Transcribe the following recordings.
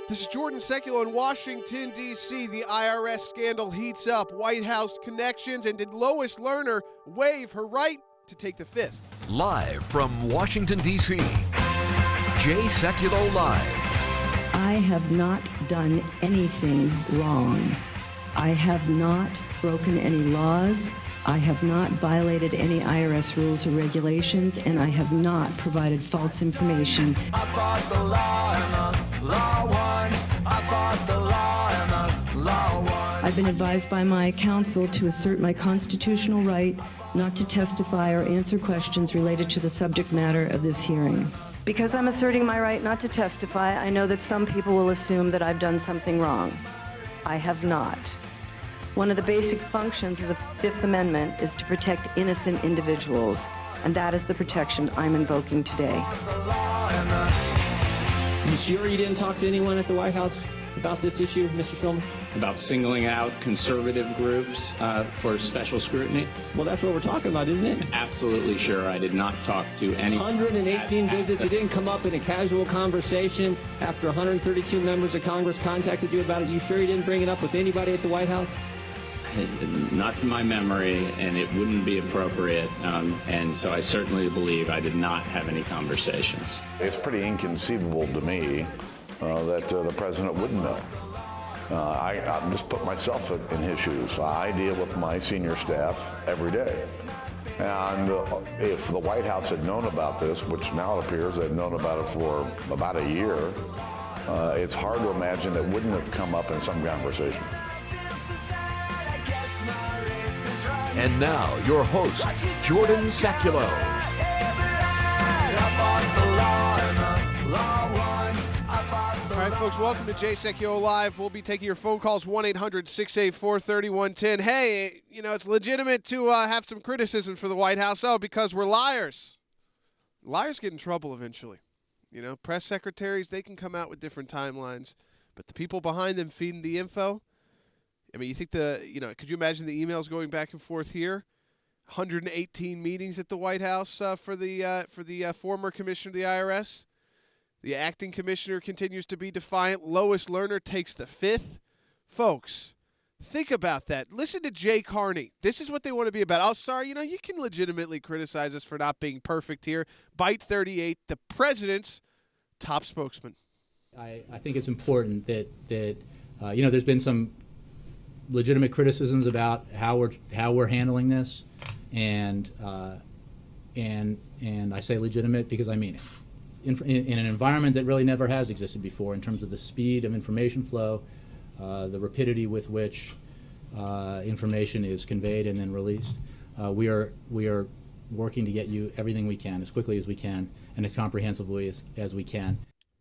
This is Jordan Sekulow in Washington, D.C. The IRS scandal heats up. White House connections, and did Lois Lerner waive her right to take the fifth? Live from Washington, D.C., Jay Sekulow Live. I have not done anything wrong. I have not broken any laws. I have not violated any IRS rules or regulations, and I have not provided false information. I fought the law and the law won. I fought the law and the law won. I've been advised by my counsel to assert my constitutional right not to testify or answer questions related to the subject matter of this hearing. Because I'm asserting my right not to testify, I know that some people will assume that I've done something wrong. I have not. One of the basic functions of the Fifth Amendment is to protect innocent individuals, and that is the protection I'm invoking today. You sure you didn't talk to anyone at the White House about this issue, Mr. Shulman? About singling out conservative groups for special scrutiny? Well, that's what we're talking about, isn't it? Absolutely sure. I did not talk to any. 118 visits. It didn't come up in a casual conversation after 132 members of Congress contacted you about it. You sure you didn't bring it up with anybody at the White House? Not to my memory, and it wouldn't be appropriate. And so I certainly believe I did not have any conversations. It's pretty inconceivable to me that the president wouldn't know. I just put myself in his shoes. I deal with my senior staff every day. And if the White House had known about this, which now it appears they've known about it for about a year, it's hard to imagine it wouldn't have come up in some conversation. And now, your host, Jordan Sekulow. All right, folks, welcome to Jay Sekulow Live. We'll be taking your phone calls, 1-800-684-3110. Hey, you know, it's legitimate to have some criticism for the White House. Oh, because we're liars. Liars get in trouble eventually. You know, press secretaries, they can come out with different timelines, but the people behind them feeding the info, I mean, you think could you imagine the emails going back and forth here? 118 meetings at the White House for the former commissioner of the IRS. The acting commissioner continues to be defiant. Lois Lerner takes the fifth. Folks, think about that. Listen to Jay Carney. This is what they want to be about. Oh, sorry, you can legitimately criticize us for not being perfect here. Byte 38, the president's top spokesman. I think it's important that there's been some legitimate criticisms about how we're handling this, and I say legitimate because I mean it. In an environment that really never has existed before, in terms of the speed of information flow, the rapidity with which information is conveyed and then released, we are working to get you everything we can as quickly as we can and as comprehensively as we can.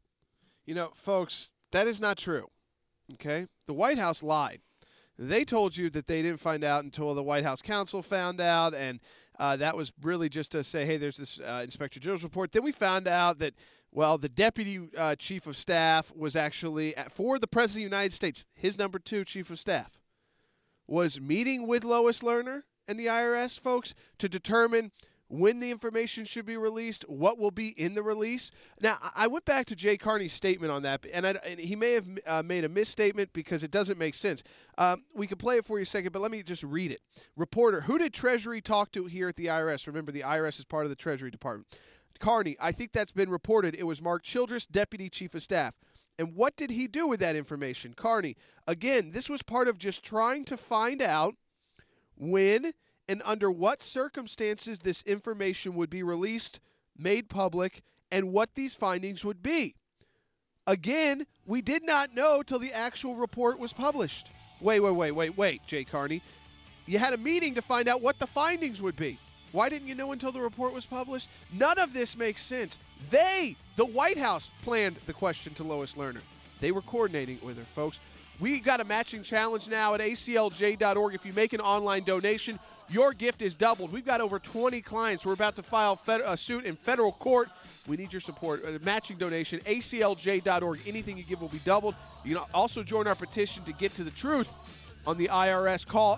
Folks, that is not true. Okay, the White House lied. They told you that they didn't find out until the White House counsel found out, and that was really just to say, hey, there's this Inspector General's report. Then we found out that, the deputy chief of staff was actually, for the President of the United States, his number 2 chief of staff, was meeting with Lois Lerner and the IRS folks to determine when the information should be released, what will be in the release. Now, I went back to Jay Carney's statement on that, and he may have made a misstatement because it doesn't make sense. We can play it for you a second, but let me just read it. Reporter, who did Treasury talk to here at the IRS? Remember, the IRS is part of the Treasury Department. Carney, I think that's been reported. It was Mark Childress, Deputy Chief of Staff. And what did he do with that information? Carney, again, this was part of just trying to find out when and under what circumstances this information would be released, made public, and what these findings would be. Again, we did not know till the actual report was published. Wait, Jay Carney. You had a meeting to find out what the findings would be. Why didn't you know until the report was published? None of this makes sense. The White House, planned the question to Lois Lerner. They were coordinating with her, folks. We got a matching challenge now at aclj.org. If you make an online donation, your gift is doubled. We've got over 20 clients. We're about to file a suit in federal court. We need your support. A matching donation, aclj.org. Anything you give will be doubled. You can also join our petition to get to the truth on the IRS. Call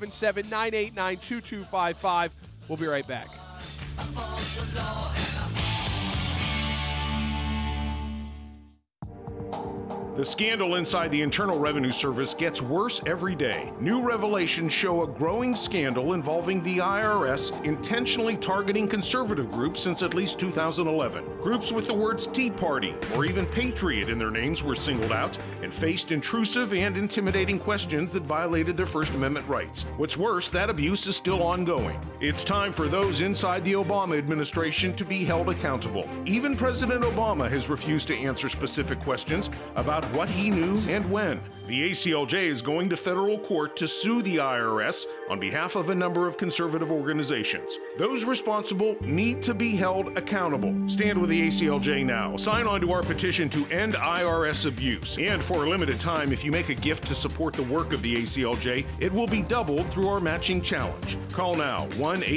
877-989-2255. We'll be right back. The scandal inside the Internal Revenue Service gets worse every day. New revelations show a growing scandal involving the IRS intentionally targeting conservative groups since at least 2011. Groups with the words Tea Party or even Patriot in their names were singled out and faced intrusive and intimidating questions that violated their First Amendment rights. What's worse, that abuse is still ongoing. It's time for those inside the Obama administration to be held accountable. Even President Obama has refused to answer specific questions about what he knew and when. The ACLJ is going to federal court to sue the IRS on behalf of a number of conservative organizations. Those responsible need to be held accountable. Stand with the ACLJ now. Sign on to our petition to end IRS abuse. And for a limited time, if you make a gift to support the work of the ACLJ, it will be doubled through our matching challenge. Call now,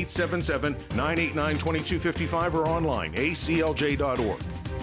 1-877-989-2255 or online, aclj.org.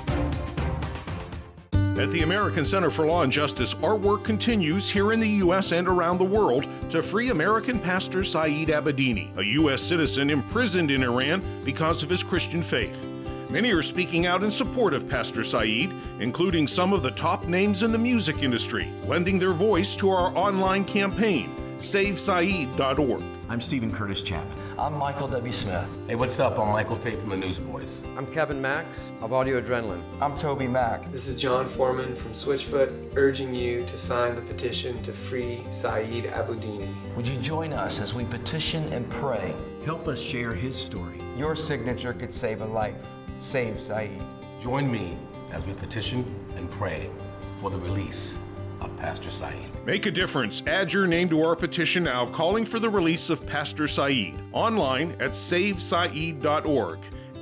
At the American Center for Law and Justice, our work continues here in the U.S. and around the world to free American pastor Saeed Abedini, a U.S. citizen imprisoned in Iran because of his Christian faith. Many are speaking out in support of Pastor Saeed, including some of the top names in the music industry, lending their voice to our online campaign, SaveSaeed.org. I'm Stephen Curtis Chapman. I'm Michael W. Smith. Hey, what's up? I'm Michael Tate from the Newsboys. I'm Kevin Max of Audio Adrenaline. I'm Toby Mack. This is John Foreman from Switchfoot, urging you to sign the petition to free Saeed Abedini. Would you join us as we petition and pray? Help us share his story. Your signature could save a life. Save Saeed. Join me as we petition and pray for the release of Pastor Saeed. Make a difference. Add your name to our petition now, calling for the release of Pastor Saeed. Online at SaveSaeed.org.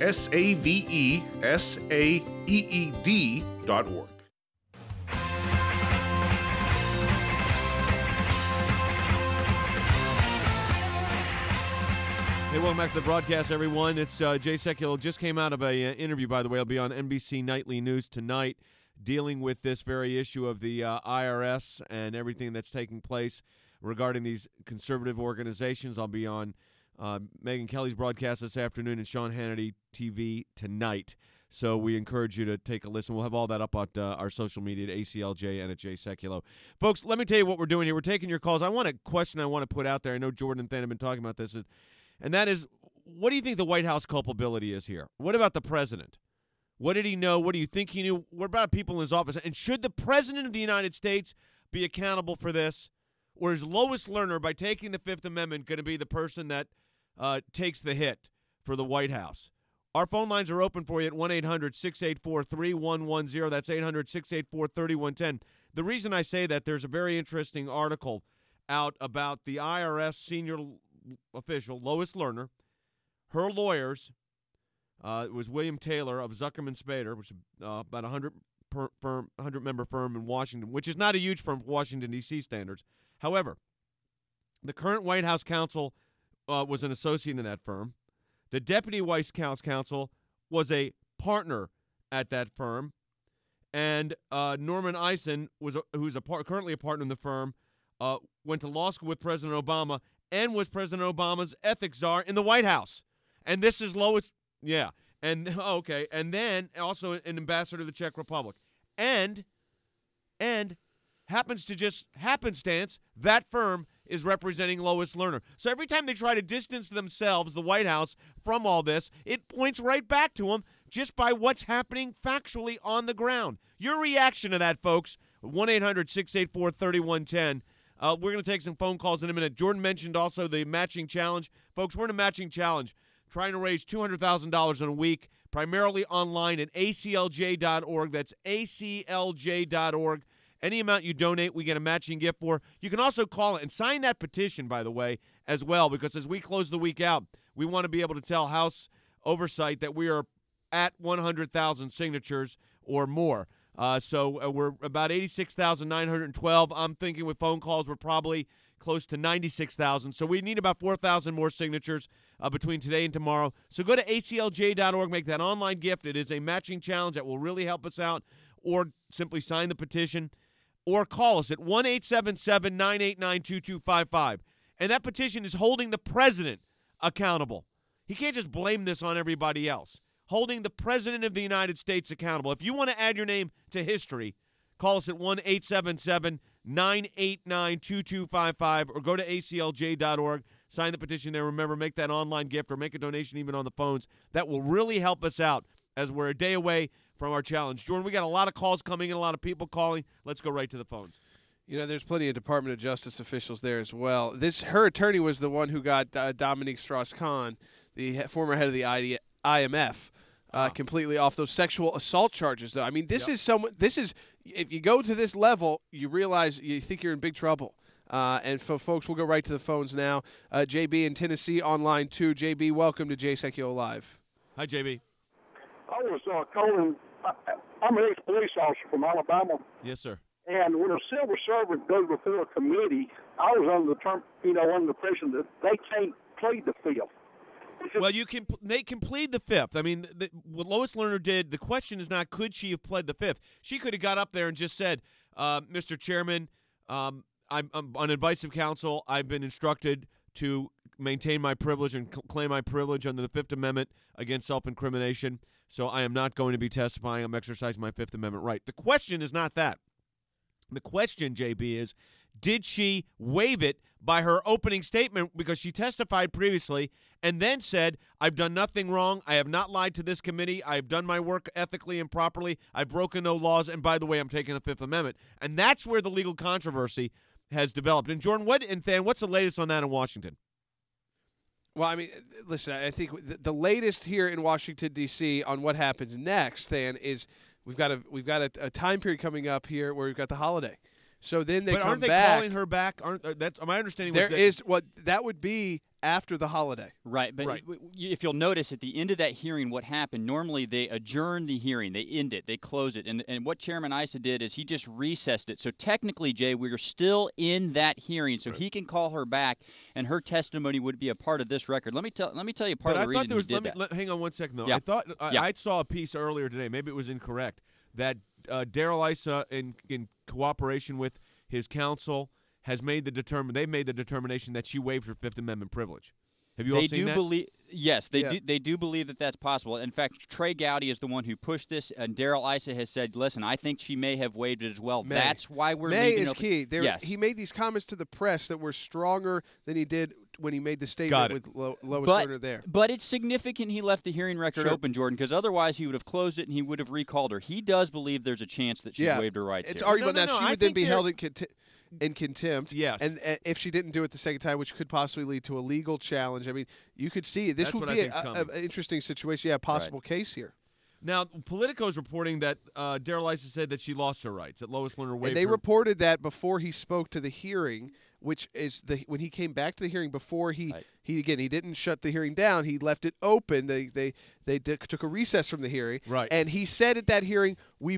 SaveSaeed.org. Hey, welcome back to the broadcast, everyone. It's Jay Sekulow. Just came out of an interview, by the way. I'll be on NBC Nightly News tonight, dealing with this very issue of the IRS and everything that's taking place regarding these conservative organizations. I'll be on Megyn Kelly's broadcast this afternoon and Sean Hannity TV tonight. So we encourage you to take a listen. We'll have all that up on our social media at ACLJ and at Jay Sekulow. Folks, let me tell you what we're doing here. We're taking your calls. I want a question I want to put out there. I know Jordan and Than have been talking about this, and that is, what do you think the White House culpability is here? What about the president? What did he know? What do you think he knew? What about people in his office? And should the president of the United States be accountable for this? Or is Lois Lerner, by taking the Fifth Amendment, going to be the person that takes the hit for the White House? Our phone lines are open for you at 1-800-684-3110. That's 800-684-3110. The reason I say that, there's a very interesting article out about the IRS senior official, Lois Lerner, her lawyers. It was William Taylor of Zuckerman Spader, which is about a 100-member firm in Washington, which is not a huge firm for Washington, D.C. standards. However, the current White House counsel was an associate in that firm. The deputy White House counsel was a partner at that firm. And Norman Eisen, who's currently a partner in the firm, went to law school with President Obama and was President Obama's ethics czar in the White House. And this is Lois. Yeah. And okay. And then also an ambassador to the Czech Republic. And happens to just happenstance, that firm is representing Lois Lerner. So every time they try to distance themselves, the White House, from all this, it points right back to them just by what's happening factually on the ground. Your reaction to that, folks, 1-800-684-3110. We're going to take some phone calls in a minute. Jordan mentioned also the matching challenge. Folks, we're in a matching challenge, trying to raise $200,000 in a week, primarily online at aclj.org. That's aclj.org. Any amount you donate, we get a matching gift for. You can also call it and sign that petition, by the way, as well, because as we close the week out, we want to be able to tell House Oversight that we are at 100,000 signatures or more. So we're about 86,912. I'm thinking with phone calls, we're probably close to 96,000. So we need about 4,000 more signatures between today and tomorrow. So go to aclj.org, make that online gift. It is a matching challenge that will really help us out, or simply sign the petition, or call us at 1-877-989-2255. And that petition is holding the president accountable. He can't just blame this on everybody else. Holding the president of the United States accountable. If you want to add your name to history, Call us at 1-877-989-2255 or go to aclj.org. Sign the petition there. Remember, make that online gift or make a donation even on the phones. That will really help us out as we're a day away from our challenge. Jordan, we got a lot of calls coming in, a lot of people calling. Let's go right to the phones. You know, there's plenty of Department of Justice officials there as well. Her attorney was the one who got Dominique Strauss-Kahn, the former head of the IMF, completely off those sexual assault charges. Though I mean, this is if you go to this level, you realize you think you're in big trouble. And for folks, we'll go right to the phones now. JB in Tennessee on line 2. JB, welcome to Jay Sekulow Live. Hi, JB. I was calling. I'm an ex-police officer from Alabama. Yes, sir. And when a civil servant goes before a committee, I was under the under the impression that they can't plead the fifth. Well, they can plead the fifth. I mean, what Lois Lerner did, the question is not could she have pled the fifth. She could have got up there and just said, Mr. Chairman, I'm on advice of counsel. I've been instructed to maintain my privilege and claim my privilege under the Fifth Amendment against self-incrimination, so I am not going to be testifying. I'm exercising my Fifth Amendment right. The question is not that. The question, JB, is did she waive it by her opening statement because she testified previously and then said, I've done nothing wrong. I have not lied to this committee. I've done my work ethically and properly. I've broken no laws. And by the way, I'm taking the Fifth Amendment. And that's where the legal controversy has developed. And Jordan, what's the latest on that in Washington? Well, I mean, listen, I think the latest here in Washington, D.C. on what happens next, Than, is we've got a time period coming up here where we've got the holiday. So then But aren't they calling her back? That's my understanding. That would be after the holiday. Right, but if you'll notice at the end of that hearing, what happened? Normally they adjourn the hearing, they end it, they close it, and what Chairman Issa did is he just recessed it. So technically, Jay, we're still in that hearing, so he can call her back, and her testimony would be a part of this record. Let me tell you part of the reason he did that. Hang on one second though. Yeah. I thought I saw a piece earlier today. Maybe it was incorrect. That Darrell Issa, in cooperation with his counsel, has made the determination that she waived her Fifth Amendment privilege. Have you all seen that? Yes, they do believe that that's possible. In fact, Trey Gowdy is the one who pushed this, and Darrell Issa has said, "Listen, I think she may have waived it as well." That's why we're May leaving is key. Yes. He made these comments to the press that were stronger than he did when he made the statement with Lois Lerner there. But it's significant he left the hearing record open, Jordan, because otherwise he would have closed it and he would have recalled her. He does believe there's a chance that she's waived her rights. It's here. arguable now. She would then be held in contempt. Yes. And if she didn't do it the second time, which could possibly lead to a legal challenge. I mean, you could see this would be an interesting situation. Yeah, possible case here. Now, Politico is reporting that Darrell Issa said that she lost her rights, that Lois Lerner waived And they reported that before he spoke to the hearing, which is when he came back to the hearing before he didn't shut the hearing down. He left it open. They took a recess from the hearing. Right. And he said at that hearing, we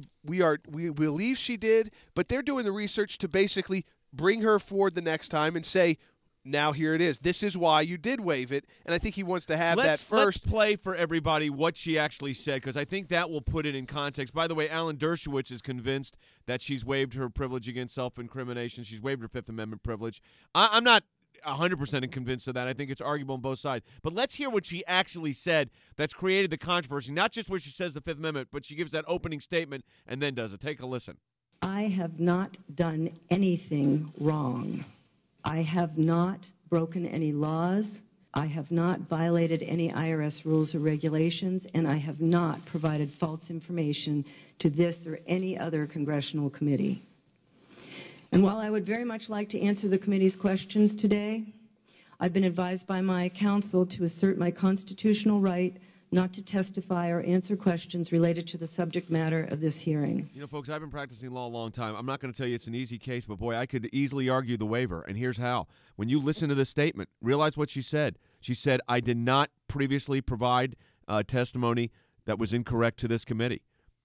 believe she did, but they're doing the research to basically bring her forward the next time and say, now here it is. This is why you did waive it, and I think he wants to have that first. Let's play for everybody what she actually said, because I think that will put it in context. By the way, Alan Dershowitz is convinced that she's waived her privilege against self-incrimination. She's waived her Fifth Amendment privilege. I'm not 100% convinced of that. I think it's arguable on both sides. But let's hear what she actually said that's created the controversy, not just where she says the Fifth Amendment, but she gives that opening statement and then does it. Take a listen. I have not done anything wrong. I have not broken any laws. I have not violated any IRS rules or regulations, and I have not provided false information to this or any other congressional committee. And while I would very much like to answer the committee's questions today, I've been advised by my counsel to assert my constitutional right not to testify or answer questions related to the subject matter of this hearing. You know, folks, I've been practicing law a long time. I'm not going to tell you it's an easy case, but boy, I could easily argue the waiver, and here's how. When you listen to this statement, realize what she said. She said, I did not previously provide testimony that was incorrect to this committee.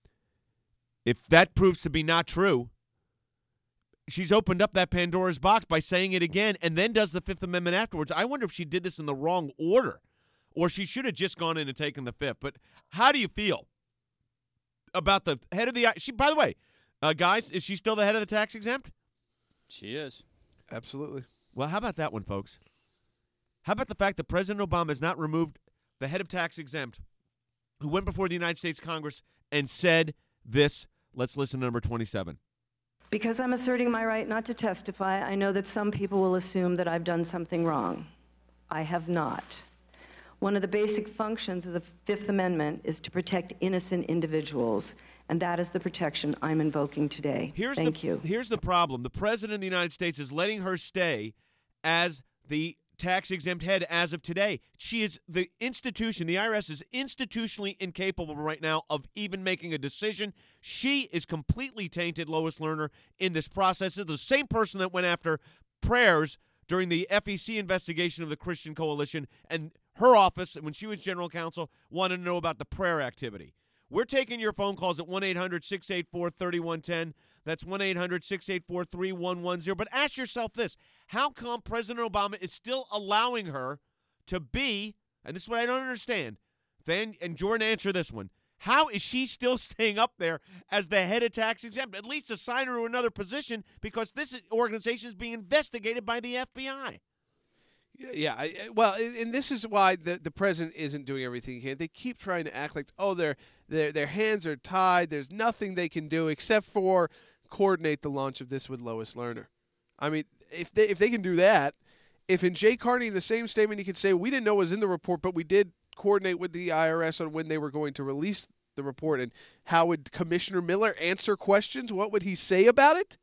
If that proves to be not true, she's opened up that Pandora's box by saying it again and then does the Fifth Amendment afterwards. I wonder if she did this in the wrong order. Or she should have just gone in and taken the Fifth. But how do you feel about the head of the – by the way, guys, is she still the head of the tax exempt? She is. Absolutely. Well, how about that one, folks? How about the fact that President Obama has not removed the head of tax exempt who went before the United States Congress and said this? Let's listen to number 27. Because I'm asserting my right not to testify, I know that some people will assume that I've done something wrong. I have not. One of the basic functions of the Fifth Amendment is to protect innocent individuals, and that is the protection I'm invoking today. Thank you. Here's the problem. The President of the United States is letting her stay as the tax-exempt head as of today. She is the institution, the IRS is institutionally incapable right now of even making a decision. She is completely tainted, Lois Lerner, in this process. It's the same person that went after prayers during the FEC investigation of the Christian Coalition, and her office, when she was general counsel, wanted to know about the prayer activity. We're taking your phone calls at 1-800-684-3110. That's 1-800-684-3110. But ask yourself this. How come President Obama is still allowing her to be, and this is what I don't understand, Van and Jordan, answer this one. How is she still staying up there as the head of tax exempt? At least assign her to another position, because this organization is being investigated by the FBI. Yeah, well, and this is why the president isn't doing everything he can. They keep trying to act like, oh, their hands are tied. There's nothing they can do except for coordinate the launch of this with Lois Lerner. I mean, if they can do that, if in Jay Carney in the same statement he could say, we didn't know what was in the report, but we did coordinate with the IRS on when they were going to release the report, and how would Commissioner Miller answer questions? What would he say about it?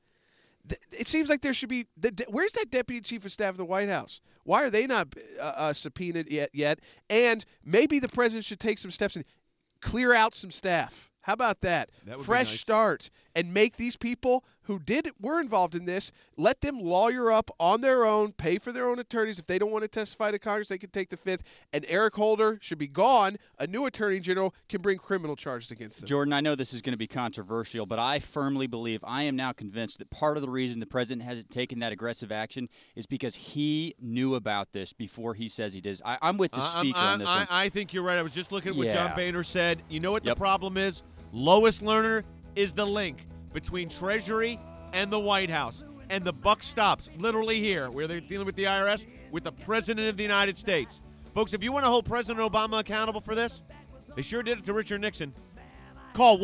It seems like there should be where's that deputy chief of staff of the White House? Why are they not subpoenaed yet? And maybe the president should take some steps and clear out some staff. How about that? Fresh start, and make these people who were involved in this, let them lawyer up on their own, pay for their own attorneys. If they don't want to testify to Congress, they can take the Fifth. And Eric Holder should be gone. A new attorney general can bring criminal charges against them. Jordan, I know this is going to be controversial, but I firmly believe, I am now convinced that part of the reason the president hasn't taken that aggressive action is because he knew about this before he says he did. I'm with the speaker on this one. I think you're right. I was just looking at what John Boehner said. You know what the problem is? Lois Lerner is the link between Treasury and the White House. And the buck stops literally here, where they're dealing with the IRS, with the President of the United States. Folks, if you want to hold President Obama accountable for this, they sure did it to Richard Nixon. Call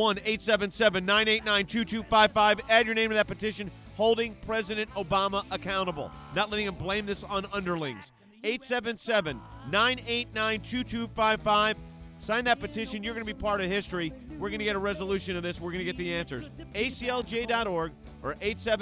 1-877-989-2255. Add your name to that petition, holding President Obama accountable. Not letting him blame this on underlings. 877-989-2255. Sign that petition. You're going to be part of history. We're going to get a resolution of this. We're going to get the answers. ACLJ.org or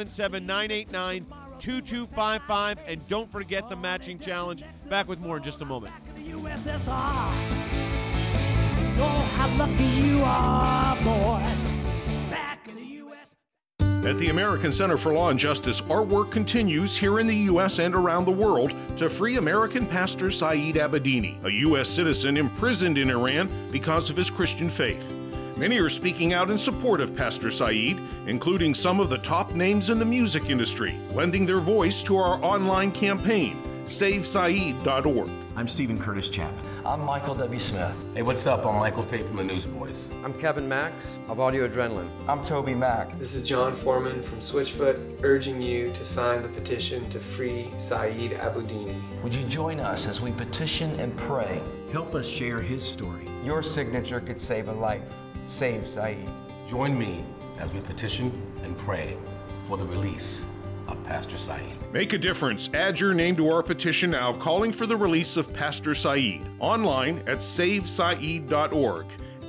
877-989-2255. And don't forget the matching challenge. Back with more in just a moment. USSR. Oh, how lucky you are, boy. Back in the U.S. At the American Center for Law and Justice, our work continues here in the U.S. and around the world to free American pastor Saeed Abedini, a U.S. citizen imprisoned in Iran because of his Christian faith. Many are speaking out in support of Pastor Saeed, including some of the top names in the music industry, lending their voice to our online campaign, SaveSaeed.org. I'm Stephen Curtis Chapman. I'm Michael W. Smith. Hey, what's up? I'm Michael Tate from the Newsboys. I'm Kevin Max of Audio Adrenaline. I'm Toby Mack. This is John Foreman from Switchfoot, urging you to sign the petition to free Saeed Abedini. Would you join us as we petition and pray? Help us share his story. Your signature could save a life. Save Saeed. Join me as we petition and pray for the release of Pastor Saeed. Make a difference. Add your name to our petition now, calling for the release of Pastor Saeed. Online at SaveSaeed.org.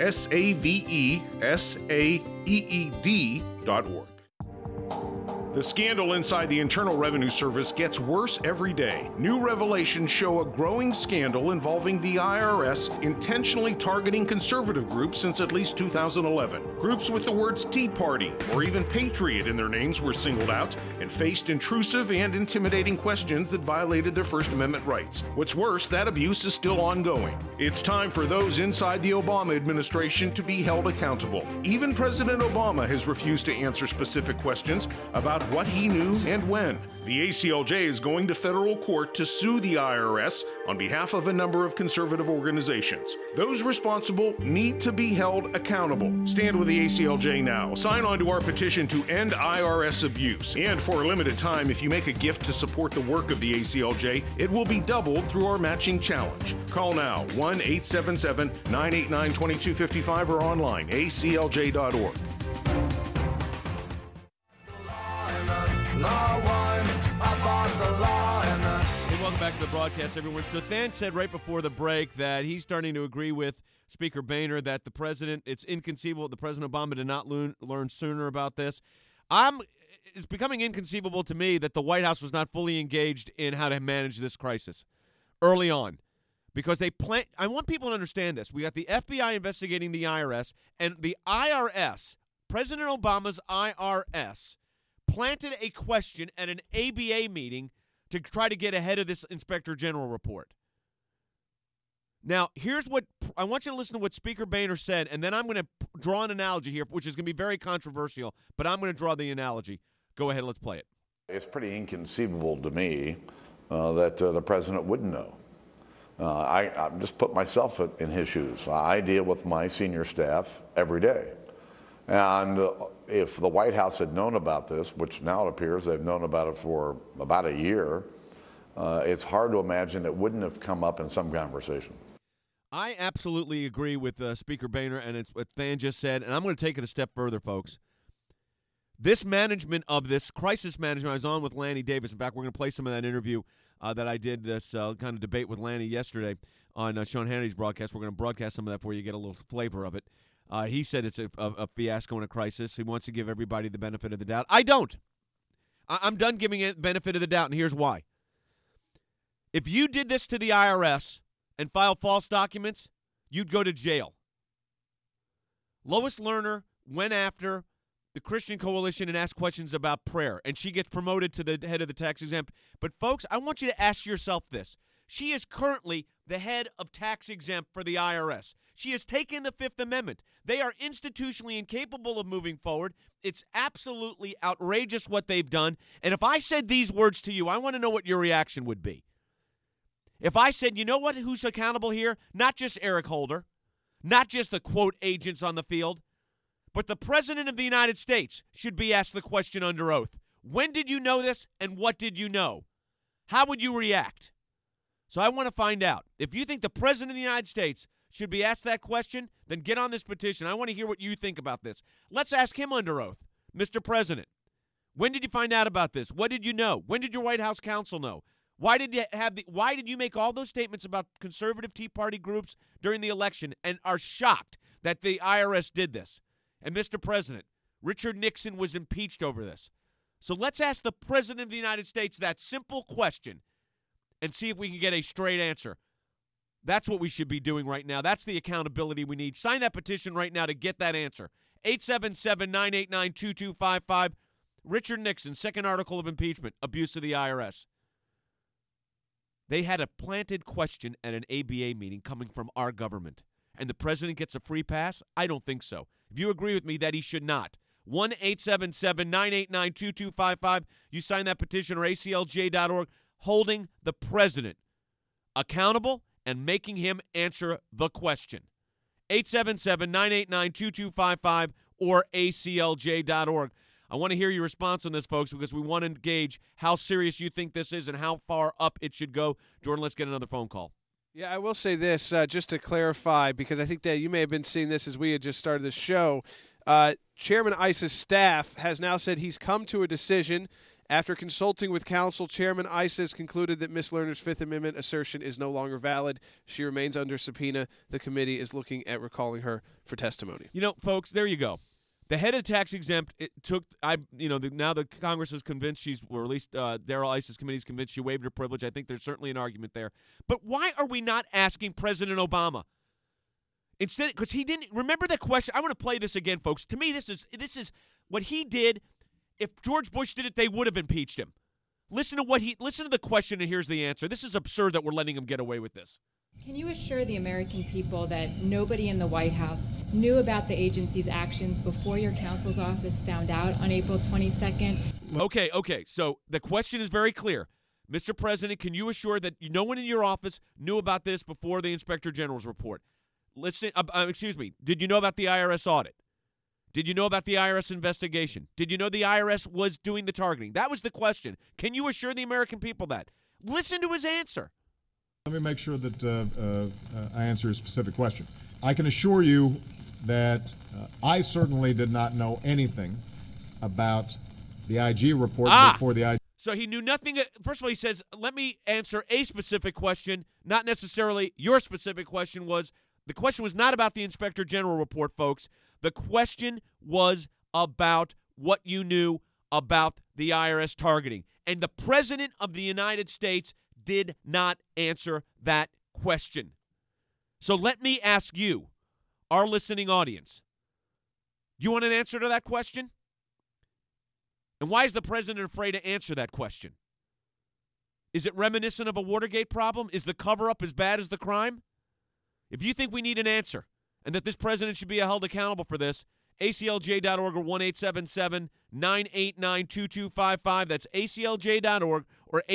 SaveSaeed.org. The scandal inside the Internal Revenue Service gets worse every day. New revelations show a growing scandal involving the IRS intentionally targeting conservative groups since at least 2011. Groups with the words Tea Party or even Patriot in their names were singled out and faced intrusive and intimidating questions that violated their First Amendment rights. What's worse, that abuse is still ongoing. It's time for those inside the Obama administration to be held accountable. Even President Obama has refused to answer specific questions about what he knew and when. The ACLJ is going to federal court to sue the IRS on behalf of a number of conservative organizations. Those responsible need to be held accountable. Stand with the ACLJ now. Sign on to our petition to end IRS abuse. And for a limited time, if you make a gift to support the work of the ACLJ, it will be doubled through our matching challenge. Call now, 1-877-989-2255 or online, aclj.org. Hey, welcome back to the broadcast, everyone. So Than said right before the break that he's starting to agree with Speaker Boehner that the president, it's inconceivable that President Obama did not learn sooner about this. It's becoming inconceivable to me that the White House was not fully engaged in how to manage this crisis early on. Because I want people to understand this. We got the FBI investigating the IRS, and the IRS, President Obama's IRS, planted a question at an ABA meeting to try to get ahead of this Inspector General report. Now, here's what I want you to listen to what Speaker Boehner said, and then I'm going to draw an analogy here, which is going to be very controversial, but I'm going to draw the analogy. Go ahead, let's play it. It's pretty inconceivable to me that the president wouldn't know. I just put myself in his shoes. I deal with my senior staff every day. And if the White House had known about this, which now it appears they've known about it for about a year, it's hard to imagine it wouldn't have come up in some conversation. I absolutely agree with Speaker Boehner, and it's what Than just said, and I'm going to take it a step further, folks. This management of this crisis management, I was on with Lanny Davis. In fact, we're going to play some of that interview that I did, this kind of debate with Lanny yesterday on Sean Hannity's broadcast. We're going to broadcast some of that for you, get a little flavor of it. He said it's a fiasco and a crisis. He wants to give everybody the benefit of the doubt. I don't. I'm done giving it benefit of the doubt, and here's why. If you did this to the IRS and filed false documents, you'd go to jail. Lois Lerner went after the Christian Coalition and asked questions about prayer, and she gets promoted to the head of the tax exempt. But, folks, I want you to ask yourself this. She is currently the head of tax exempt for the IRS. She has taken the Fifth Amendment. They are institutionally incapable of moving forward. It's absolutely outrageous what they've done. And if I said these words to you, I want to know what your reaction would be. If I said, you know what, who's accountable here? Not just Eric Holder, not just the, quote, agents on the field, but the President of the United States should be asked the question under oath. When did you know this, and what did you know? How would you react? So I want to find out. If you think the President of the United States should be asked that question, then get on this petition. I want to hear what you think about this. Let's ask him under oath. Mr. President, when did you find out about this? What did you know? When did your White House counsel know? Why did you make all those statements about conservative Tea Party groups during the election and are shocked that the IRS did this? And Mr. President, Richard Nixon was impeached over this. So let's ask the President of the United States that simple question and see if we can get a straight answer. That's what we should be doing right now. That's the accountability we need. Sign that petition right now to get that answer. 877-989-2255. Richard Nixon, second article of impeachment, abuse of the IRS. They had a planted question at an ABA meeting coming from our government. And the president gets a free pass? I don't think so. If you agree with me that he should not. 1-877-989-2255. You sign that petition or aclj.org, holding the president accountable and making him answer the question. 877-989-2255 or aclj.org. I want to hear your response on this, folks, because we want to gauge how serious you think this is and how far up it should go. Jordan, let's get another phone call. Yeah, I will say this just to clarify, because I think that you may have been seeing this as we had just started the show. Chairman Iss's staff has now said he's come to a decision. After consulting with counsel, Chairman Issa has concluded that Ms. Lerner's Fifth Amendment assertion is no longer valid. She remains under subpoena. The committee is looking at recalling her for testimony. You know, folks, there you go. The head of tax exempt, now the Congress is convinced or at least Darrell Iss's committee is convinced she waived her privilege. I think there's certainly an argument there. But why are we not asking President Obama? Instead, because he didn't remember the question. I want to play this again, folks. To me, this is what he did. If George Bush did it, they would have impeached him. Listen to the question, and here's the answer. This is absurd that we're letting him get away with this. Can you assure the American people that nobody in the White House knew about the agency's actions before your counsel's office found out on April 22nd? Okay. So the question is very clear. Mr. President, can you assure that no one in your office knew about this before the Inspector General's report? Did you know about the IRS audit? Did you know about the IRS investigation? Did you know the IRS was doing the targeting? That was the question. Can you assure the American people that? Listen to his answer. Let me make sure that I answer a specific question. I can assure you that I certainly did not know anything about the IG report before the IG. So he knew nothing. First of all, he says, let me answer a specific question, not necessarily your specific question. The question was not about the Inspector General report, folks. The question was about what you knew about the IRS targeting. And the President of the United States did not answer that question. So let me ask you, our listening audience, you want an answer to that question? And why is the president afraid to answer that question? Is it reminiscent of a Watergate problem? Is the cover-up as bad as the crime? If you think we need an answer and that this president should be held accountable for this, ACLJ.org or 1-877-989-2255. That's ACLJ.org or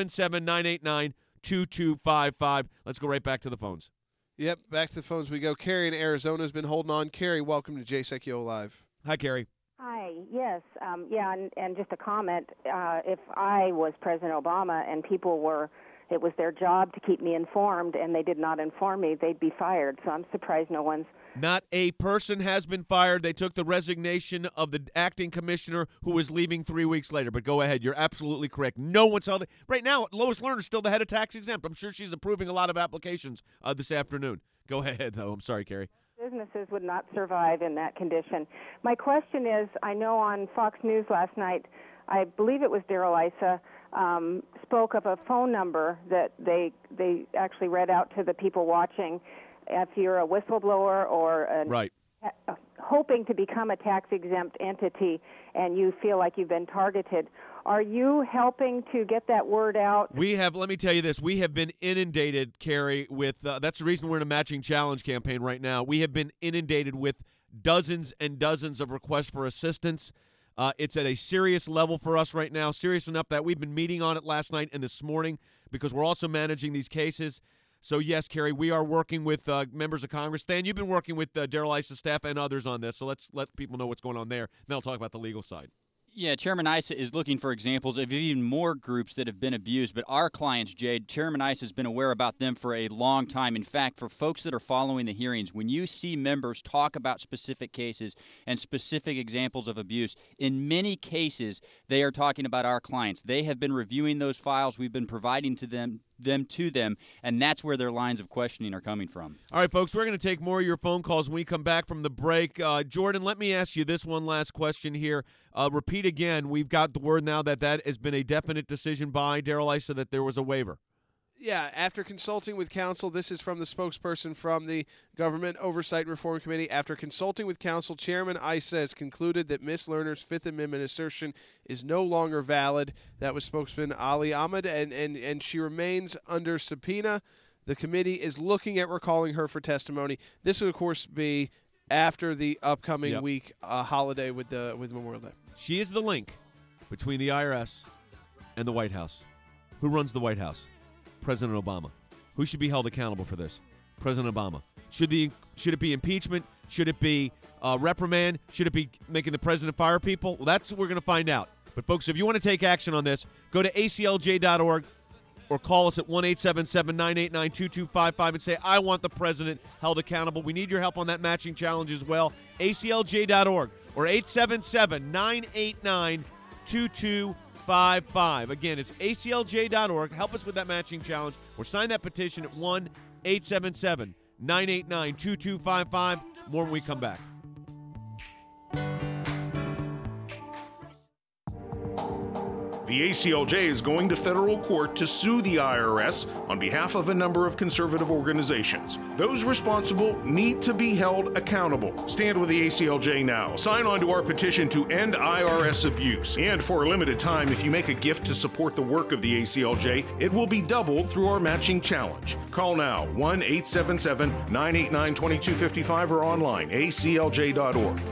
877-989-2255. Let's go right back to the phones. Yep, back to the phones we go. Carrie in Arizona has been holding on. Carrie, welcome to Jay Sekulow Live. Hi, Carrie. Hi, yes. And just a comment. If I was President Obama and it was their job to keep me informed and they did not inform me, they'd be fired. So I'm surprised no one's. Not a person has been fired. They took the resignation of the acting commissioner who was leaving 3 weeks later. But go ahead. You're absolutely correct. No one's held. Right now, Lois Lerner's still the head of tax exempt. I'm sure she's approving a lot of applications this afternoon. Go ahead, though. I'm sorry, Carrie. Businesses would not survive in that condition. My question is, I know on Fox News last night, I believe it was Darrell Issa, spoke of a phone number that they actually read out to the people watching. If you're a whistleblower or hoping to become a tax-exempt entity and you feel like you've been targeted, are you helping to get that word out? Let me tell you this, we have been inundated, Carrie, with, that's the reason we're in a matching challenge campaign right now. We have been inundated with dozens and dozens of requests for assistance. It's at a serious level for us right now, serious enough that we've been meeting on it last night and this morning because we're also managing these cases. So, yes, Carrie, we are working with members of Congress. Stan, you've been working with Darrell Issa's staff and others on this, so let's let people know what's going on there. Then I'll talk about the legal side. Yeah, Chairman Issa is looking for examples of even more groups that have been abused. But our clients, Jade, Chairman Issa has been aware about them for a long time. In fact, for folks that are following the hearings, when you see members talk about specific cases and specific examples of abuse, in many cases, they are talking about our clients. They have been reviewing those files. We've been providing to them, and that's where their lines of questioning are coming from. All right, folks, we're going to take more of your phone calls when we come back from the break. Jordan, let me ask you this one last question here. Repeat again, we've got the word now that has been a definite decision by Darrell Issa that there was a waiver. Yeah, after consulting with counsel, this is from the spokesperson from the Government Oversight and Reform Committee. After consulting with counsel, Chairman Issa has concluded that Ms. Lerner's Fifth Amendment assertion is no longer valid. That was spokesman Ali Ahmed, and she remains under subpoena. The committee is looking at recalling her for testimony. This will, of course, be after the upcoming week holiday with Memorial Day. She is the link between the IRS and the White House. Who runs the White House? President Obama. Who should be held accountable for this? President Obama. Should it be impeachment? Should it be reprimand? Should it be making the president fire people? Well, that's what we're going to find out. But, folks, if you want to take action on this, go to aclj.org or call us at 1-877-989-2255 and say, I want the president held accountable. We need your help on that matching challenge as well. aclj.org or 877-989-2255. Again, it's aclj.org. Help us with that matching challenge or sign that petition at 1-877-989-2255. More when we come back. The ACLJ is going to federal court to sue the IRS on behalf of a number of conservative organizations. Those responsible need to be held accountable. Stand with the ACLJ now. Sign on to our petition to end IRS abuse. And for a limited time, if you make a gift to support the work of the ACLJ, it will be doubled through our matching challenge. Call now, 1-877-989-2255 or online, aclj.org.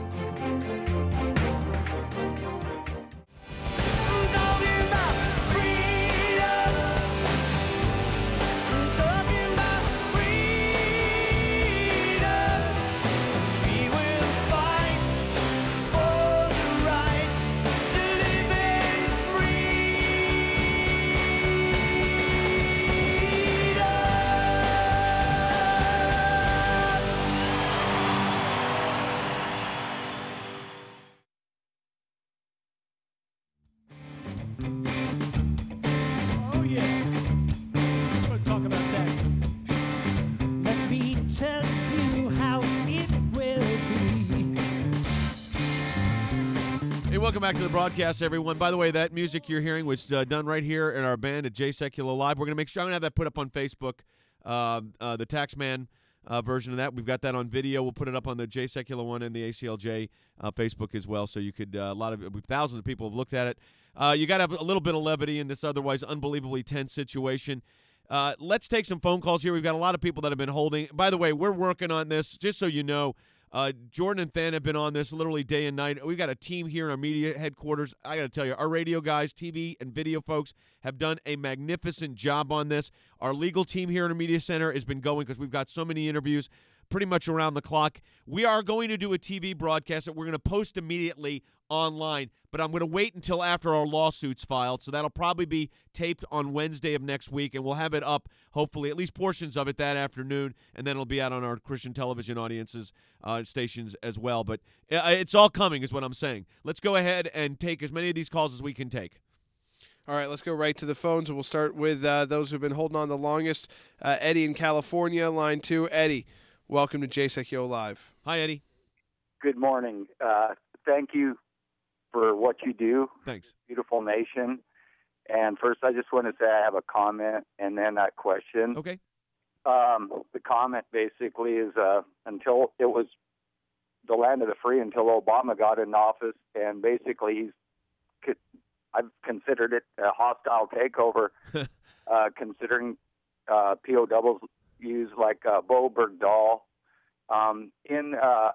Welcome back to the broadcast, everyone. By the way, that music you're hearing was done right here in our band at Jay Sekulow Live. We're going to make sure I'm going to have that put up on Facebook, the Taxman version of that. We've got that on video. We'll put it up on the Jay Sekulow one and the ACLJ Facebook as well. So you could thousands of people have looked at it. You got to have a little bit of levity in this otherwise unbelievably tense situation. Let's take some phone calls here. We've got a lot of people that have been holding. By the way, we're working on this, just so you know. Jordan and Than have been on this literally day and night. We've got a team here in our media headquarters. I got to tell you, our radio guys, TV and video folks have done a magnificent job on this. Our legal team here in our media center has been going because we've got so many interviews pretty much around the clock. We are going to do a TV broadcast that we're going to post immediately online, but I'm going to wait until after our lawsuit's filed, so that'll probably be taped on Wednesday of next week, and we'll have it up, hopefully, at least portions of it that afternoon, and then it'll be out on our Christian television audiences, stations as well. But it's all coming is what I'm saying. Let's go ahead and take as many of these calls as we can take. All right, let's go right to the phones, and we'll start with those who've been holding on the longest. Eddie in California, line 2. Eddie, welcome to Jay Sekulow Live. Hi, Eddie. Good morning. Thank you for what you do. Thanks. Beautiful nation. And first, I just want to say I have a comment and then that question. Okay. The comment basically is until it was the land of the free until Obama got in office, and basically I've considered it a hostile takeover, considering POWs used like Bo Bergdahl in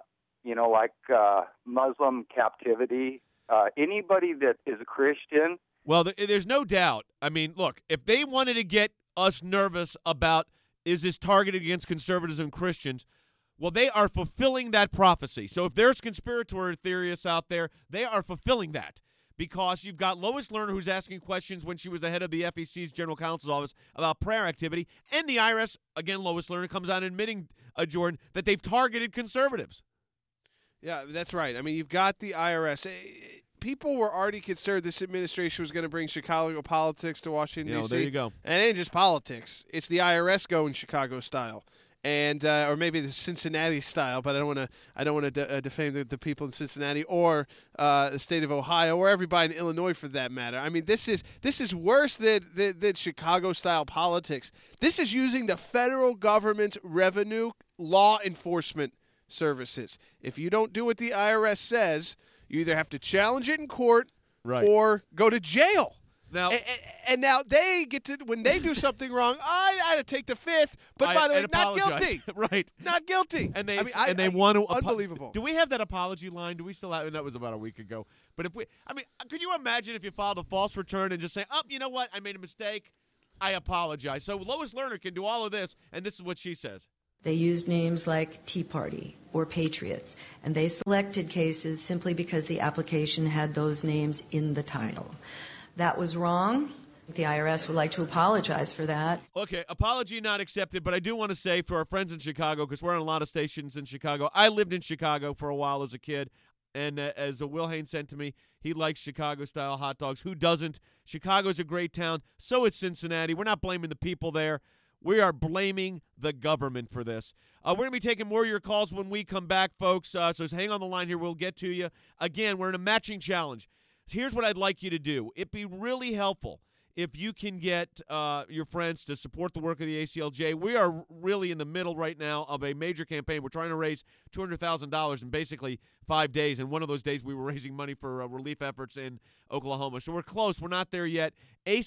Muslim captivity. Anybody that is a Christian. Well, there's no doubt. I mean, look, if they wanted to get us nervous about is this targeted against conservatives and Christians, well, they are fulfilling that prophecy. So if there's conspiratorial theorists out there, they are fulfilling that. Because you've got Lois Lerner, who's asking questions when she was the head of the FEC's general counsel's office about prayer activity, and the IRS, again, Lois Lerner, comes out admitting, Jordan, that they've targeted conservatives. Yeah, that's right. I mean, you've got the IRS. People were already concerned this administration was going to bring Chicago politics to Washington, D.C. There you go. And it ain't just politics. It's the IRS going Chicago style. And or maybe the Cincinnati style, but I don't want to defame the people in Cincinnati or the state of Ohio or everybody in Illinois for that matter. I mean, this is worse than Chicago style politics. This is using the federal government's revenue law enforcement services. If you don't do what the IRS says, you either have to challenge it in court or go to jail. Now, and now they get to, when they do something wrong, I had to take the fifth, but by the way, not guilty. Right. Not guilty. And they want to unbelievable. Do we have that apology line? Do we still have it? That was about a week ago. But could you imagine if you filed a false return and just say, "Oh, you know what? I made a mistake. I apologize." So Lois Lerner can do all of this, and this is what she says. They used names like Tea Party or Patriots, and they selected cases simply because the application had those names in the title. That was wrong. The IRS would like to apologize for that. Okay, apology not accepted, but I do want to say for our friends in Chicago, because we're on a lot of stations in Chicago, I lived in Chicago for a while as a kid, and as Will Haynes sent to me, he likes Chicago-style hot dogs. Who doesn't? Chicago's a great town. So is Cincinnati. We're not blaming the people there. We are blaming the government for this. We're going to be taking more of your calls when we come back, folks, so hang on the line here. We'll get to you. Again, we're in a matching challenge. Here's what I'd like you to do. It'd be really helpful if you can get your friends to support the work of the ACLJ. We are really in the middle right now of a major campaign. We're trying to raise $200,000 in basically 5 days, and one of those days we were raising money for relief efforts in Oklahoma. So we're close. We're not there yet.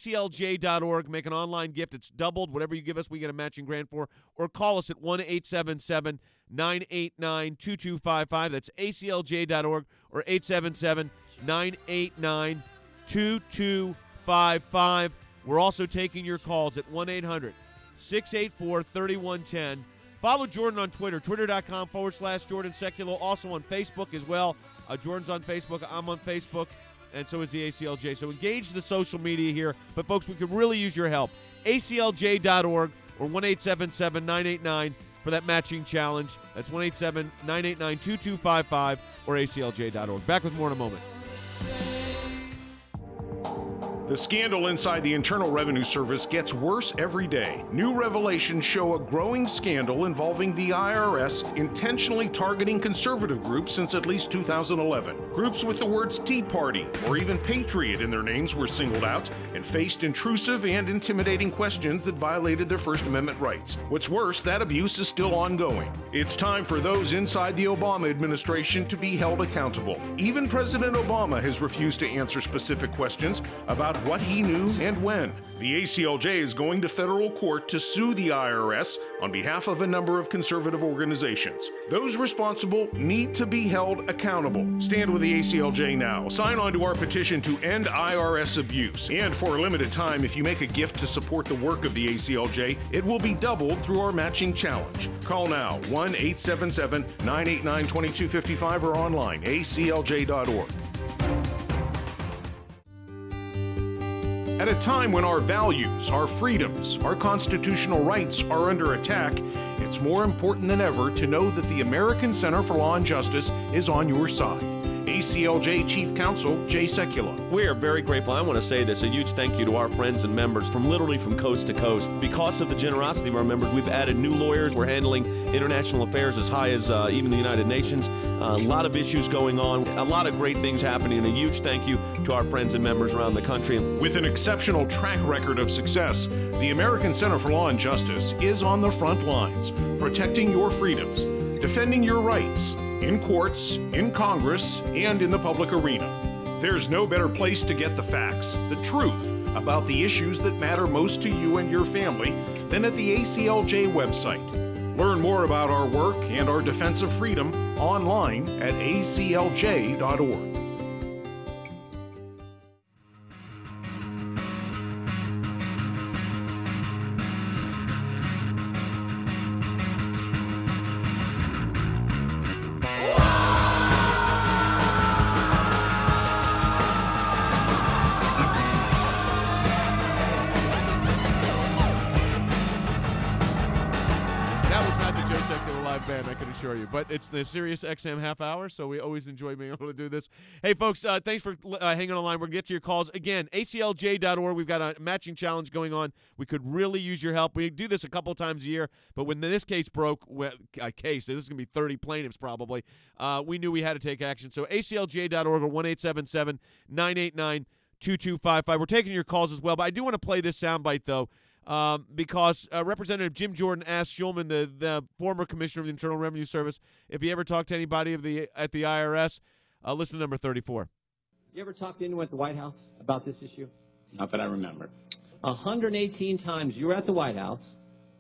ACLJ.org. Make an online gift. It's doubled. Whatever you give us, we get a matching grant for. Or call us at 1-877-989-2255. That's ACLJ.org or 877-989-2255. We're also taking your calls at 1-800-684-3110. Follow Jordan on Twitter, twitter.com/Jordan Sekulow. Also on Facebook as well. Jordan's on Facebook. I'm on Facebook. And so is the ACLJ. So engage the social media here. But, folks, we could really use your help. ACLJ.org or 1-877-989 for that matching challenge. That's 1-877-989-2255 or ACLJ.org. Back with more in a moment. The scandal inside the Internal Revenue Service gets worse every day. New revelations show a growing scandal involving the IRS intentionally targeting conservative groups since at least 2011. Groups with the words Tea Party or even Patriot in their names were singled out and faced intrusive and intimidating questions that violated their First Amendment rights. What's worse, that abuse is still ongoing. It's time for those inside the Obama administration to be held accountable. Even President Obama has refused to answer specific questions about what he knew and when. The ACLJ is going to federal court to sue the IRS on behalf of a number of conservative organizations. Those responsible need to be held accountable. Stand with the ACLJ now. Sign on to our petition to end IRS abuse. And for a limited time, if you make a gift to support the work of the ACLJ, it will be doubled through our matching challenge. Call now, 1-877-989-2255 or online, aclj.org. At a time when our values, our freedoms, our constitutional rights are under attack, it's more important than ever to know that the American Center for Law and Justice is on your side. ACLJ Chief Counsel Jay Sekulow. We are very grateful. I want to say this, a huge thank you to our friends and members from literally from coast to coast. Because of the generosity of our members, we've added new lawyers. We're handling international affairs as high as even the United Nations. A lot of issues going on, a lot of great things happening, and a huge thank you to our friends and members around the country. With an exceptional track record of success, the American Center for Law and Justice is on the front lines, protecting your freedoms, defending your rights, in courts, in Congress, and in the public arena. There's no better place to get the facts, the truth about the issues that matter most to you and your family than at the ACLJ website. Learn more about our work and our defense of freedom online at aclj.org. But it's the Sirius XM half hour, so we always enjoy being able to do this. Hey, folks, thanks for hanging on the line. We're going to get to your calls. Again, aclj.org. We've got a matching challenge going on. We could really use your help. We do this a couple times a year, but when this case broke, this is going to be 30 plaintiffs probably, we knew we had to take action. So aclj.org or 1-877-989-2255. We're taking your calls as well, but I do want to play this soundbite, though. Because Representative Jim Jordan asked Shulman, the former commissioner of the Internal Revenue Service, if he ever talked to anybody at the IRS. Listen to number 34. You ever talked to anyone at the White House about this issue? Not that I remember. 118 times you were at the White House.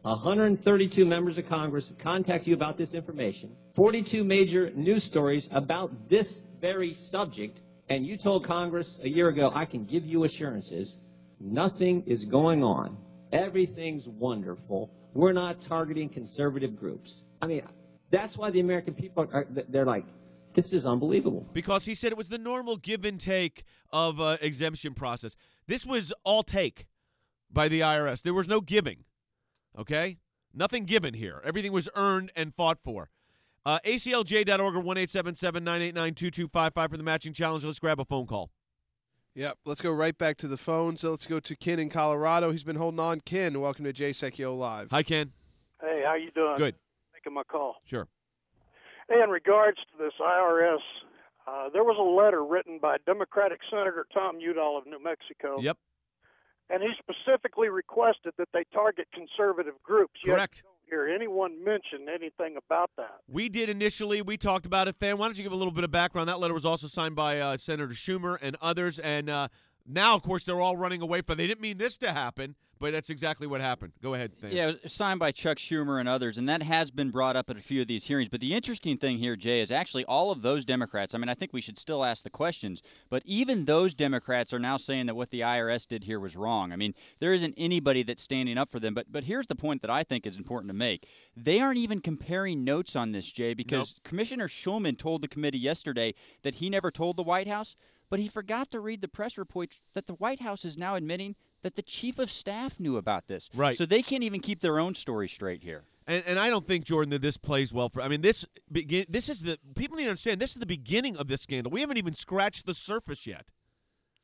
132 members of Congress contact you about this information. 42 major news stories about this very subject. And you told Congress a year ago, I can give you assurances. Nothing is going on. Everything's wonderful. We're not targeting conservative groups. I mean, that's why the American people they're like, this is unbelievable. Because he said it was the normal give and take of exemption process. This was all take by the IRS. There was no giving, okay? Nothing given here. Everything was earned and fought for. ACLJ.org or 1-877-989-2255 for the matching challenge. Let's grab a phone call. Yep, let's go right back to the phones. So let's go to Ken in Colorado. He's been holding on. Ken, welcome to Jay Sekulow Live. Hi, Ken. Hey, how you doing? Good. Making my call. Sure. Hey, in regards to this IRS, there was a letter written by Democratic Senator Tom Udall of New Mexico. Yep. And he specifically requested that they target conservative groups. Correct. Yet you don't hear anyone mention anything about that. We did initially. We talked about it, Fan. Why don't you give a little bit of background? That letter was also signed by Senator Schumer and others. And now, of course, they're all running away from it. They didn't mean this to happen, but that's exactly what happened. Go ahead, Fan. Yeah, it was signed by Chuck Schumer and others, and that has been brought up at a few of these hearings. But the interesting thing here, Jay, is actually all of those Democrats, I mean, I think we should still ask the questions, but even those Democrats are now saying that what the IRS did here was wrong. I mean, there isn't anybody that's standing up for them. But here's the point that I think is important to make. They aren't even comparing notes on this, Jay, because Commissioner Shulman told the committee yesterday that he never told the White House, but he forgot to read the press report that the White House is now admitting that the chief of staff knew about this. Right. So they can't even keep their own story straight here. And I don't think, Jordan, that this plays well for – I mean, this is the – people need to understand this is the beginning of this scandal. We haven't even scratched the surface yet.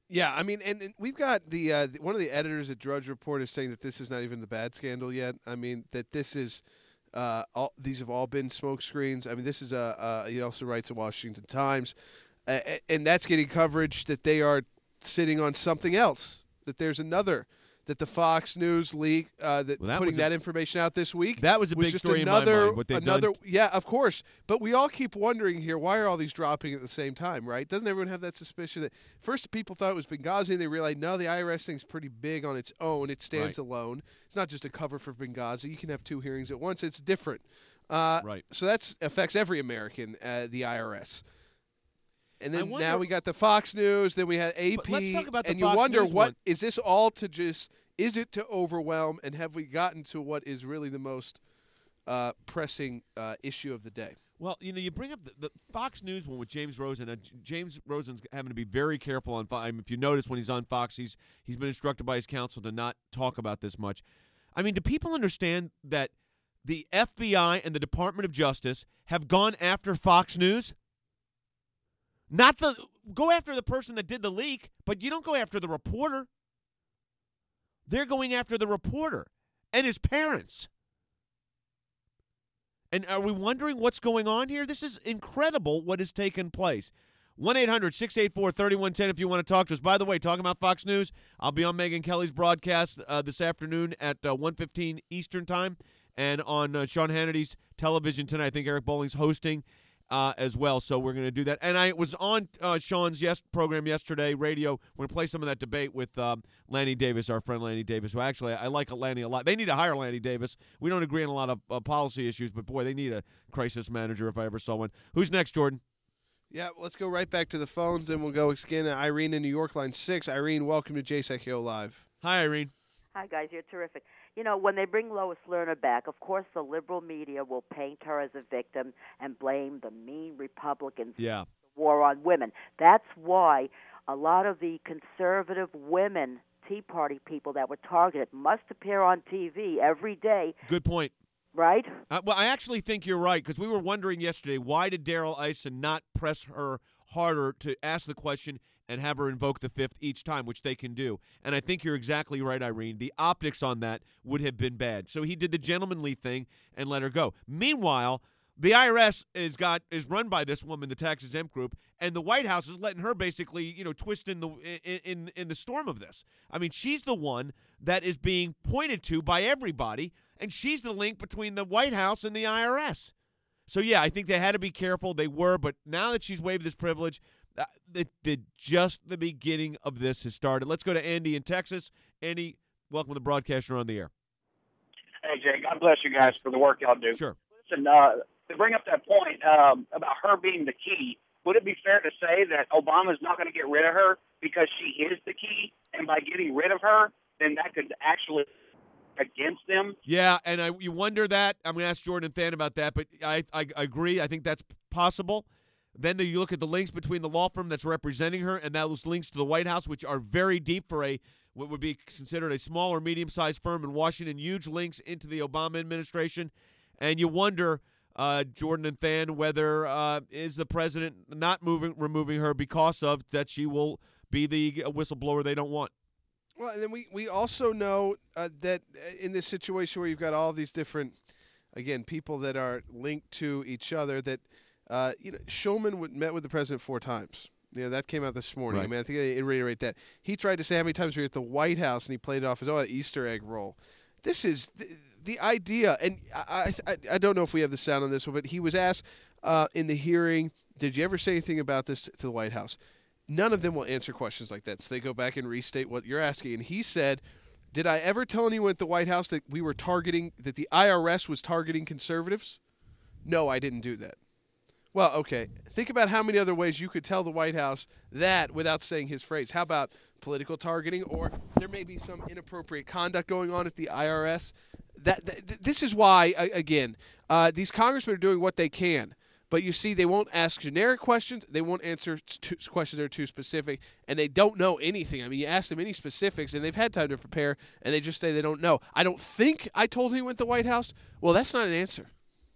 Yeah, I mean, and we've got the one of the editors at Drudge Report is saying that this is not even the bad scandal yet. I mean, that this is these have all been smoke screens. I mean, this is he also writes at Washington Times, and that's getting coverage that they are sitting on something else. That there's another. That the Fox News leak, putting that information out this week. That was a big just story another, in my mind. What they've done. Yeah, of course. But we all keep wondering here, why are all these dropping at the same time, right? Doesn't everyone have that suspicion that first people thought it was Benghazi, and they realized, no, the IRS thing's pretty big on its own. It stands alone. It's not just a cover for Benghazi. You can have two hearings at once. It's different. Right. So that affects every American, the IRS. And then now we got the Fox News, then we had AP, but let's talk about the and Fox you wonder News what one. is this all to just is it to overwhelm, and have we gotten to what is really the most pressing issue of the day? Well, you bring up the Fox News one with James Rosen. James Rosen's having to be very careful on Fox. I mean, if you notice when he's on Fox, he's been instructed by his counsel to not talk about this much. I mean, do people understand that the FBI and the Department of Justice have gone after Fox News? Go after the person that did the leak, but you don't go after the reporter. They're going after the reporter and his parents. And are we wondering what's going on here? This is incredible what has taken place. 1-800-684-3110 if you want to talk to us. By the way, talking about Fox News, I'll be on Megyn Kelly's broadcast this afternoon at 1:15 Eastern Time and on Sean Hannity's television tonight. I think Eric Bolling's hosting as well, so we're going to do that. And I was on Sean's program yesterday, radio. We're going to play some of that debate with Lanny Davis, our friend Lanny Davis, who actually I like Lanny a lot. They need to hire Lanny Davis. We don't agree on a lot of policy issues, but, boy, they need a crisis manager if I ever saw one. Who's next, Jordan? Yeah, let's go right back to the phones, and we'll go again to Irene in New York, line 6. Irene, welcome to JSECO Live. Hi, Irene. Hi, guys. You're terrific. You know, when they bring Lois Lerner back, of course the liberal media will paint her as a victim and blame the mean Republicans for the war on women. That's why a lot of the conservative women Tea Party people that were targeted must appear on TV every day. Good point. Right? Well, I actually think you're right, because we were wondering yesterday, why did Darrell Ison not press her harder to ask the question and have her invoke the fifth each time, which they can do. And I think you're exactly right, Irene. The optics on that would have been bad. So he did the gentlemanly thing and let her go. Meanwhile, the IRS is run by this woman, the tax-exempt group, and the White House is letting her basically, twist in the storm of this. I mean, she's the one that is being pointed to by everybody, and she's the link between the White House and the IRS. So, yeah, I think they had to be careful. They were, but now that she's waived this privilege, just the beginning of this has started. Let's go to Andy in Texas. Andy, welcome to the broadcast. You're on the air. Hey, Jay, God bless you guys for the work y'all do. Sure. Listen, to bring up that point about her being the key, would it be fair to say that Obama's not going to get rid of her because she is the key, and by getting rid of her, then that could actually against them? Yeah, and you wonder that. I'm going to ask Jordan and Than about that, but I agree. I think that's possible. Then you look at the links between the law firm that's representing her and those links to the White House, which are very deep for what would be considered a small or medium-sized firm in Washington, huge links into the Obama administration. And you wonder, Jordan and Than, whether is the president not removing her because of that she will be the whistleblower they don't want. Well, and then we also know that in this situation where you've got all these different, again, people that are linked to each other, that Shulman met with the president 4 times. That came out this morning. Right. I mean, I think I reiterate that. He tried to say how many times we were at the White House, and he played it off as, Easter egg roll. This is the idea, and I don't know if we have the sound on this one, but he was asked in the hearing, did you ever say anything about this to the White House? None of them will answer questions like that, so they go back and restate what you're asking. And he said, did I ever tell anyone at the White House that we were targeting, that the IRS was targeting conservatives? No, I didn't do that. Well, okay. Think about how many other ways you could tell the White House that without saying his phrase. How about political targeting, or there may be some inappropriate conduct going on at the IRS? This is why, again, these congressmen are doing what they can. But you see, they won't ask generic questions. They won't answer questions that are too specific, and they don't know anything. I mean, you ask them any specifics, and they've had time to prepare, and they just say they don't know. I don't think I told him he went to the White House. Well, that's not an answer.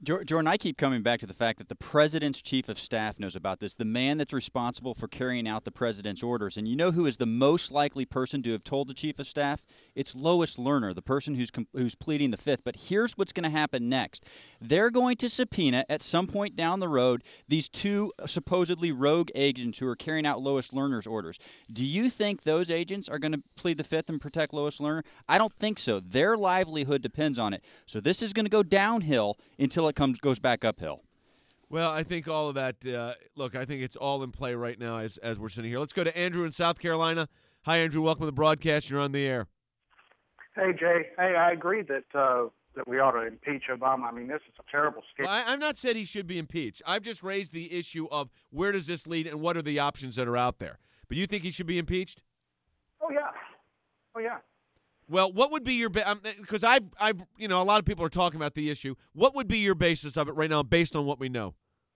Jordan, I keep coming back to the fact that the president's chief of staff knows about this, the man that's responsible for carrying out the president's orders. And you know who is the most likely person to have told the chief of staff? It's Lois Lerner, the person who's pleading the fifth. But here's what's going to happen next. They're going to subpoena at some point down the road these two supposedly rogue agents who are carrying out Lois Lerner's orders. Do you think those agents are going to plead the fifth and protect Lois Lerner? I don't think so. Their livelihood depends on it. So this is going to go downhill until it goes back uphill. Well, I think all of that, look, I think it's all in play right now as we're sitting here. Let's go to Andrew in South Carolina. Hi, Andrew. Welcome to the broadcast. You're on the air. Hey, Jay. Hey, I agree that we ought to impeach Obama. I mean, this is a terrible scheme. Well, I've not said he should be impeached. I've just raised the issue of where does this lead and what are the options that are out there. But you think he should be impeached? Oh, yeah. Oh, yeah. Well, what would be your because I've a lot of people are talking about the issue. What would be your basis of it right now, based on what we know?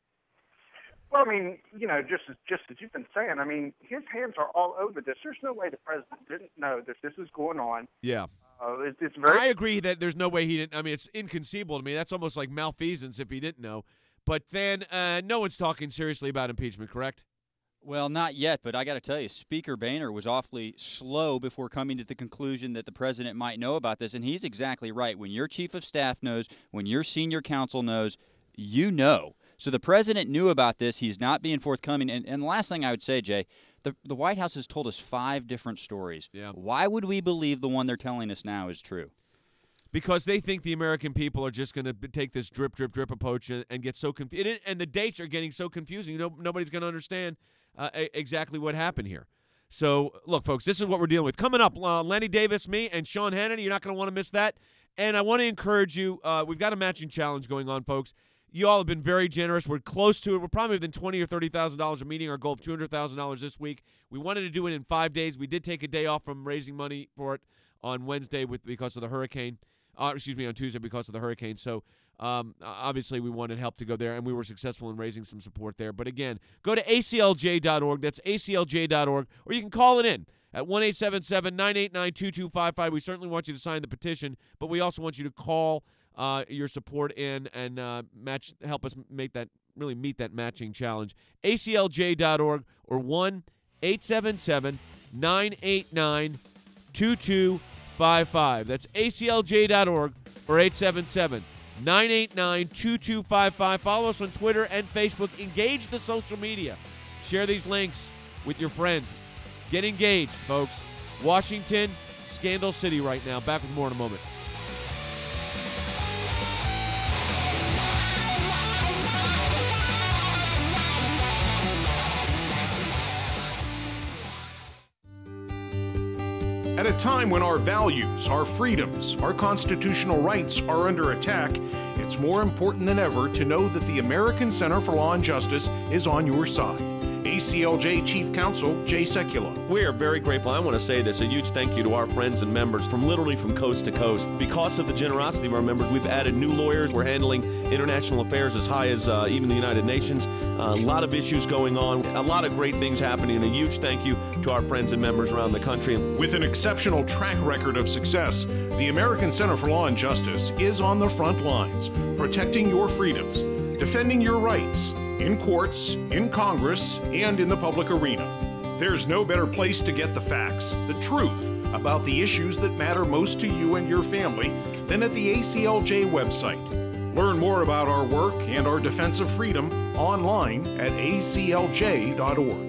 Well, I mean, just as you've been saying, I mean, his hands are all over this. There's no way the president didn't know that this is going on. Yeah. It's very. I agree that there's no way he didn't. I mean, it's inconceivable to me. That's almost like malfeasance if he didn't know. But then no one's talking seriously about impeachment, correct? Well, not yet, but I got to tell you, Speaker Boehner was awfully slow before coming to the conclusion that the president might know about this, and he's exactly right. When your chief of staff knows, when your senior counsel knows, you know. So the president knew about this. He's not being forthcoming. And the last thing I would say, Jay, the White House has told us 5 different stories. Yeah. Why would we believe the one they're telling us now is true? Because they think the American people are just going to take this drip, drip, drip approach and get so confused. And the dates are getting so confusing. Nobody's going to understand exactly what happened here. So, look, folks, this is what we're dealing with. Coming up, Lenny Davis, me, and Sean Hannity. You're not going to want to miss that. And I want to encourage you. We've got a matching challenge going on, folks. You all have been very generous. We're close to it. We're probably within $20,000 or $30,000 of meeting our goal of $200,000 this week. We wanted to do it in 5 days. We did take a day off from raising money for it on Wednesday because of the hurricane. On Tuesday because of the hurricane. So, obviously, we wanted help to go there, and we were successful in raising some support there. But, again, go to aclj.org. That's aclj.org. Or you can call it in at 1-877-989-2255. We certainly want you to sign the petition, but we also want you to call your support in and help us meet that matching challenge. aclj.org or 1-877-989-2255. That's aclj.org or 877-989-2255. Follow us on Twitter and Facebook. Engage the social media. Share these links with your friends. Get engaged, folks. Washington, Scandal City right now. Back with more in a moment. At a time when our values, our freedoms, our constitutional rights are under attack, it's more important than ever to know that the American Center for Law and Justice is on your side. ACLJ Chief Counsel Jay Sekulow. We are very grateful. I want to say this, a huge thank you to our friends and members from literally from coast to coast. Because of the generosity of our members, we've added new lawyers. We're handling international affairs as high as even the United Nations. A lot of issues going on, a lot of great things happening, and a huge thank you to our friends and members around the country. With an exceptional track record of success, the American Center for Law and Justice is on the front lines, protecting your freedoms, defending your rights, in courts, in Congress, and in the public arena. There's no better place to get the facts, the truth about the issues that matter most to you and your family than at the ACLJ website. Learn more about our work and our defense of freedom online at aclj.org.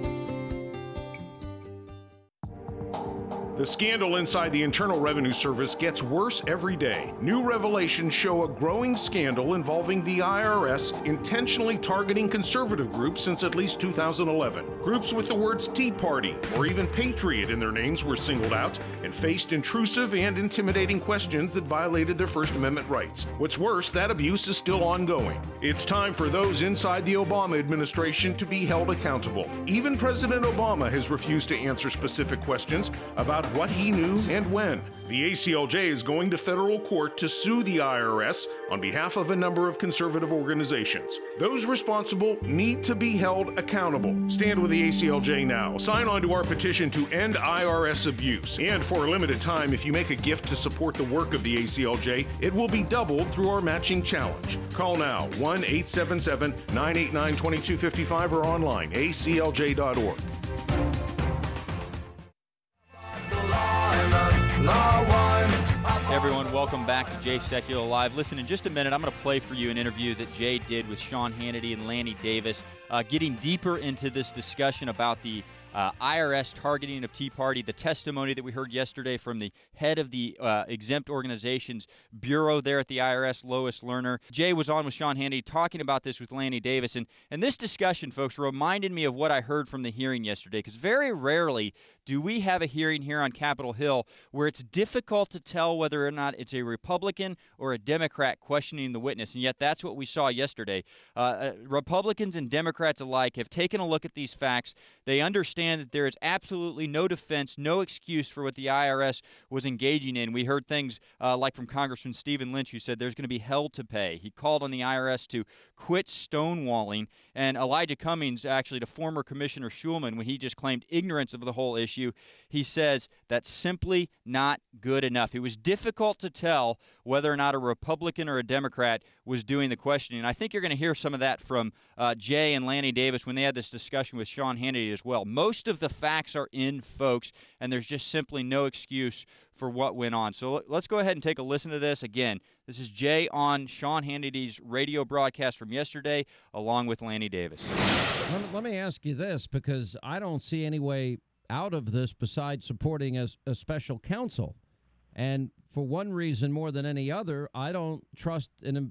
The scandal inside the Internal Revenue Service gets worse every day. New revelations show a growing scandal involving the IRS intentionally targeting conservative groups since at least 2011. Groups with the words Tea Party or even Patriot in their names were singled out and faced intrusive and intimidating questions that violated their First Amendment rights. What's worse, that abuse is still ongoing. It's time for those inside the Obama administration to be held accountable. Even President Obama has refused to answer specific questions about what he knew and when. The ACLJ is going to federal court to sue the IRS on behalf of a number of conservative organizations. Those responsible need to be held accountable. Stand with the ACLJ now. Sign on to our petition to end IRS abuse. And for a limited time, if you make a gift to support the work of the ACLJ, it will be doubled through our matching challenge. Call now, 1-877-989-2255 or online, aclj.org. Everyone, welcome back to Jay Sekulow Live. Listen, in just a minute, I'm going to play for you an interview that Jay did with Sean Hannity and Lanny Davis, getting deeper into this discussion about the IRS targeting of Tea Party, the testimony that we heard yesterday from the head of the Exempt Organizations Bureau there at the IRS, Lois Lerner. Jay was on with Sean Hannity talking about this with Lanny Davis. And this discussion, folks, reminded me of what I heard from the hearing yesterday, because very rarely do we have a hearing here on Capitol Hill where it's difficult to tell whether or not it's a Republican or a Democrat questioning the witness. And yet that's what we saw yesterday. Republicans and Democrats alike have taken a look at these facts. They understand that there is absolutely no defense, no excuse for what the IRS was engaging in. We heard things like from Congressman Stephen Lynch, who said there's going to be hell to pay. He called on the IRS to quit stonewalling. And Elijah Cummings, actually to former Commissioner Schulman, when he just claimed ignorance of the whole issue, he says that's simply not good enough. It was difficult to tell whether or not a Republican or a Democrat was doing the questioning. And I think you're going to hear some of that from Jay and Lanny Davis when they had this discussion with Sean Hannity as well. Most of the facts are in, folks, and there's just simply no excuse for what went on. So let's go ahead and take a listen to this. Again, this is Jay on Sean Hannity's radio broadcast from yesterday, along with Lanny Davis. Let me ask you this, because I don't see any way out of this besides supporting a special counsel. And for one reason more than any other, I don't trust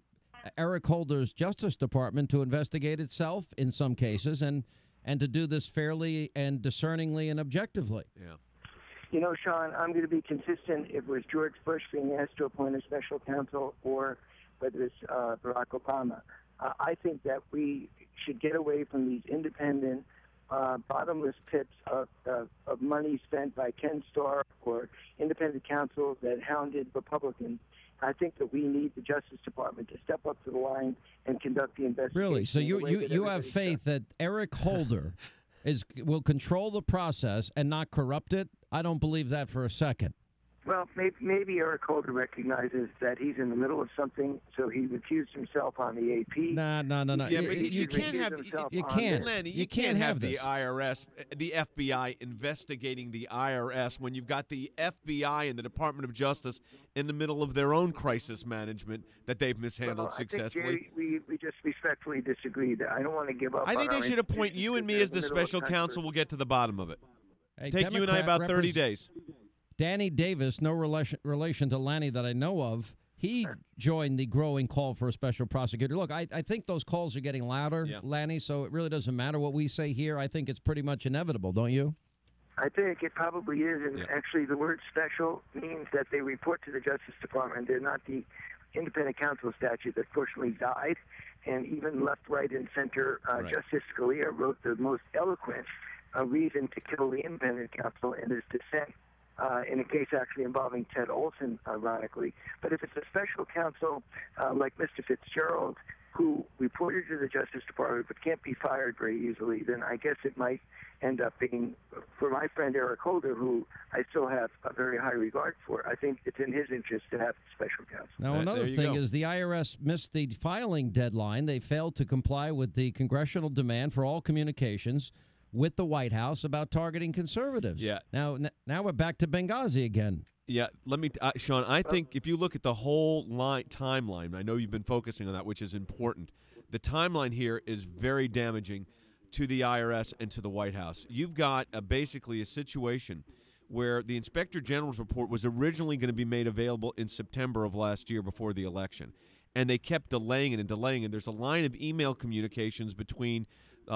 Eric Holder's Justice Department to investigate itself in some cases and to do this fairly and discerningly and objectively. Yeah. You know, Sean, I'm going to be consistent. If it was George Bush being asked to appoint a special counsel or whether it's Barack Obama, I think that we should get away from these independent, bottomless pits of money spent by Ken Starr or independent counsel that hounded Republicans. I think that we need the Justice Department to step up to the line and conduct the investigation. Really? So you have faith that Eric Holder will control the process and not corrupt it? I don't believe that for a second. Well, maybe Eric Holder recognizes that he's in the middle of something, so he recused himself on the AP. No. Yeah, but you can't have Lenny, you can't have the this. IRS, the FBI investigating the IRS when you've got the FBI and the Department of Justice in the middle of their own crisis management that they've mishandled successfully. I think, Jay, we just respectfully disagree. I don't want to give up. I think they should appoint you and me as the special counsel. We'll get to the bottom of it. Hey, Take you and I about 30 days. Danny Davis, no relation to Lanny that I know of, he joined the growing call for a special prosecutor. Look, I think those calls are getting louder, Lanny, so it really doesn't matter what we say here. I think it's pretty much inevitable, don't you? I think it probably is, and actually the word special means that they report to the Justice Department. They're not the independent counsel statute that fortunately died, and even left, right, and center Justice Scalia wrote the most eloquent reason to kill the independent counsel in his dissent. In a case actually involving Ted Olson, ironically. But if it's a special counsel like Mr. Fitzgerald, who reported to the Justice Department but can't be fired very easily, then I guess it might end up being, for my friend Eric Holder, who I still have a very high regard for, I think it's in his interest to have special counsel. Now, another thing is the IRS missed the filing deadline. They failed to comply with the congressional demand for all communications with the White House about targeting conservatives. Yeah. Now we're back to Benghazi again. Yeah, let me, Sean, I think if you look at the whole timeline, I know you've been focusing on that, which is important. The timeline here is very damaging to the IRS and to the White House. You've got basically a situation where the Inspector General's report was originally going to be made available in September of last year before the election, and they kept delaying it and delaying it. There's a line of email communications between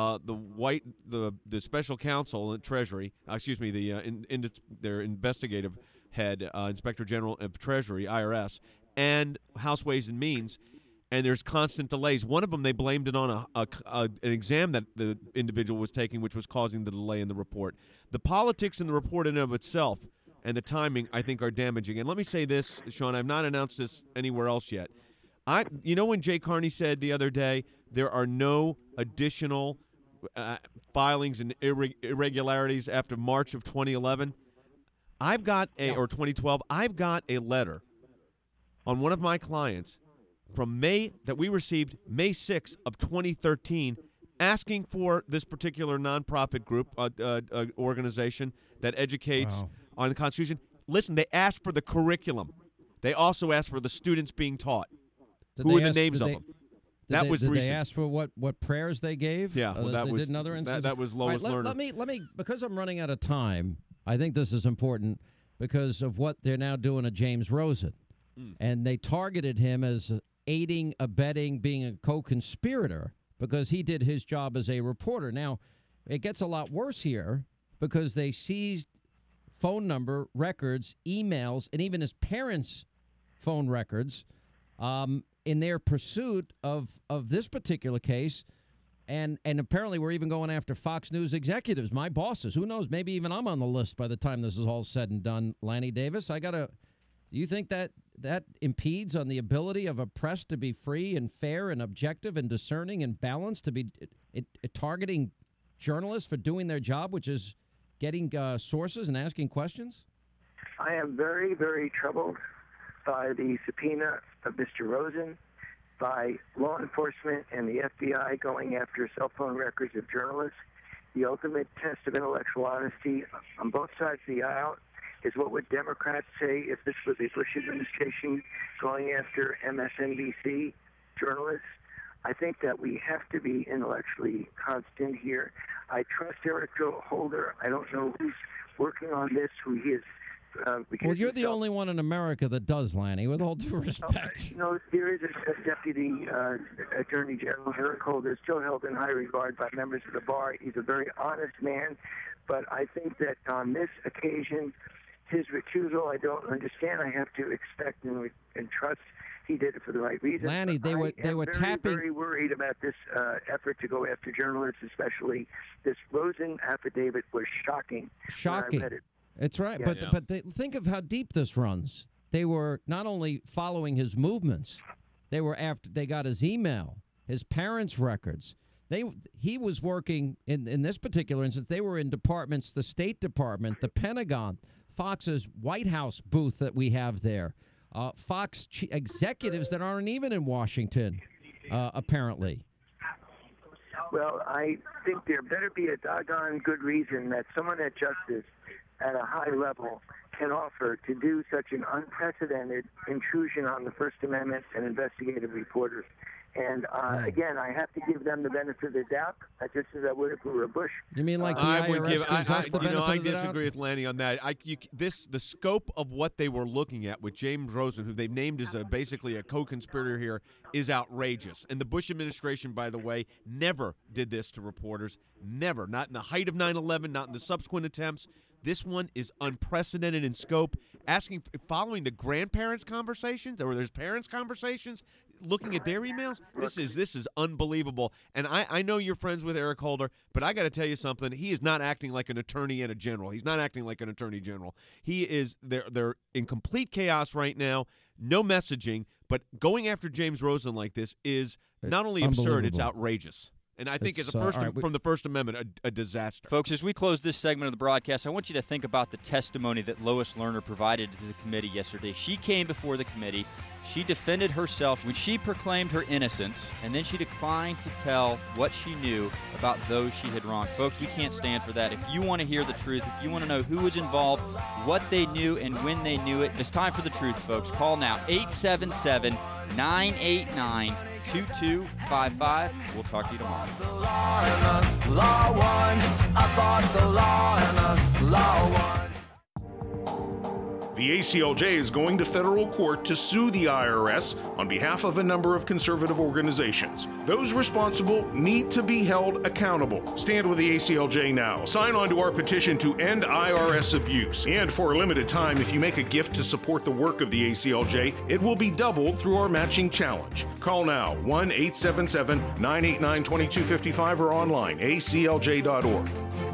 the special counsel and Treasury, their investigative head, Inspector General of Treasury, IRS, and House Ways and Means, and there's constant delays. One of them, they blamed it on an exam that the individual was taking, which was causing the delay in the report. The politics in the report in and of itself and the timing, I think, are damaging. And let me say this, Sean, I've not announced this anywhere else yet. When Jay Carney said the other day there are no additional filings and irregularities after March of 2011, or 2012, I've got a letter on one of my clients from that we received May 6th of 2013 asking for this particular nonprofit group, organization that educates on the Constitution. Listen, they asked for the curriculum. They also asked for the students being taught. Who are the names of them? That was recent. Did they ask for what prayers they gave? Yeah, well, that was did in other instances? That was Lois Lerner. Let me, because I'm running out of time, I think this is important because of what they're now doing to James Rosen. And they targeted him as aiding, abetting, being a co-conspirator because he did his job as a reporter. Now, it gets a lot worse here because they seized phone number records, emails, and even his parents' phone records in their pursuit of this particular case. And apparently we're even going after Fox News executives, my bosses. Who knows? Maybe even I'm on the list by the time this is all said and done. Lanny Davis, do you think that impedes on the ability of a press to be free and fair and objective and discerning and balanced, to be targeting journalists for doing their job, which is getting sources and asking questions? I am very, very troubled by the subpoena of Mr. Rosen, by law enforcement and the FBI going after cell phone records of journalists. The ultimate test of intellectual honesty on both sides of the aisle is what would Democrats say if this was a Bush administration going after MSNBC journalists. I think that we have to be intellectually constant here. I trust Eric Holder. I don't know who's working on this, who he is. Well, you're the only one in America that does, Lanny, with all due respect. There is a Deputy Attorney General, Eric Holder, still held in high regard by members of the bar. He's a very honest man, but I think that on this occasion, his recusal, I don't understand. I have to expect and trust he did it for the right reason. Lanny, they were tapping. I'm very worried about this effort to go after journalists, especially this Rosen affidavit was shocking. Shocking. When I read it. It's right, but think of how deep this runs. They were not only following his movements, they were after. They got his email, his parents' records. He was working in this particular instance. They were in departments: the State Department, the Pentagon, Fox's White House booth that we have there, Fox executives that aren't even in Washington, apparently. Well, I think there better be a doggone good reason that someone at Justice at a high level can offer to do such an unprecedented intrusion on the First Amendment and investigative reporters. And again, I have to give them the benefit of the doubt, just as I would if we were Bush. You mean like the IRS gives us the benefit of the doubt? I disagree with Lanny on that. The scope of what they were looking at with James Rosen, who they've named as basically a co-conspirator here, is outrageous. And the Bush administration, by the way, never did this to reporters. Never. Not in the height of 9/11, not in the subsequent attempts. This one is unprecedented in scope. Following the grandparents' conversations, or there's parents' conversations, looking at their emails, this is unbelievable. And I know you're friends with Eric Holder, but I got to tell you something. He is not acting like an attorney and a general. He's not acting like an attorney general. He is. They're in complete chaos right now. No messaging, but going after James Rosen like this is not only absurd, it's outrageous. And I think from the First Amendment, a disaster. Folks, as we close this segment of the broadcast, I want you to think about the testimony that Lois Lerner provided to the committee yesterday. She came before the committee. She defended herself when she proclaimed her innocence, and then she declined to tell what she knew about those she had wronged. Folks, we can't stand for that. If you want to hear the truth, if you want to know who was involved, what they knew, and when they knew it, it's time for the truth, folks. Call now, 877-989-2255. We'll talk to you tomorrow. The ACLJ is going to federal court to sue the IRS on behalf of a number of conservative organizations. Those responsible need to be held accountable. Stand with the ACLJ now. Sign on to our petition to end IRS abuse. And for a limited time, if you make a gift to support the work of the ACLJ, it will be doubled through our matching challenge. Call now, 1-877-989-2255 or online, aclj.org.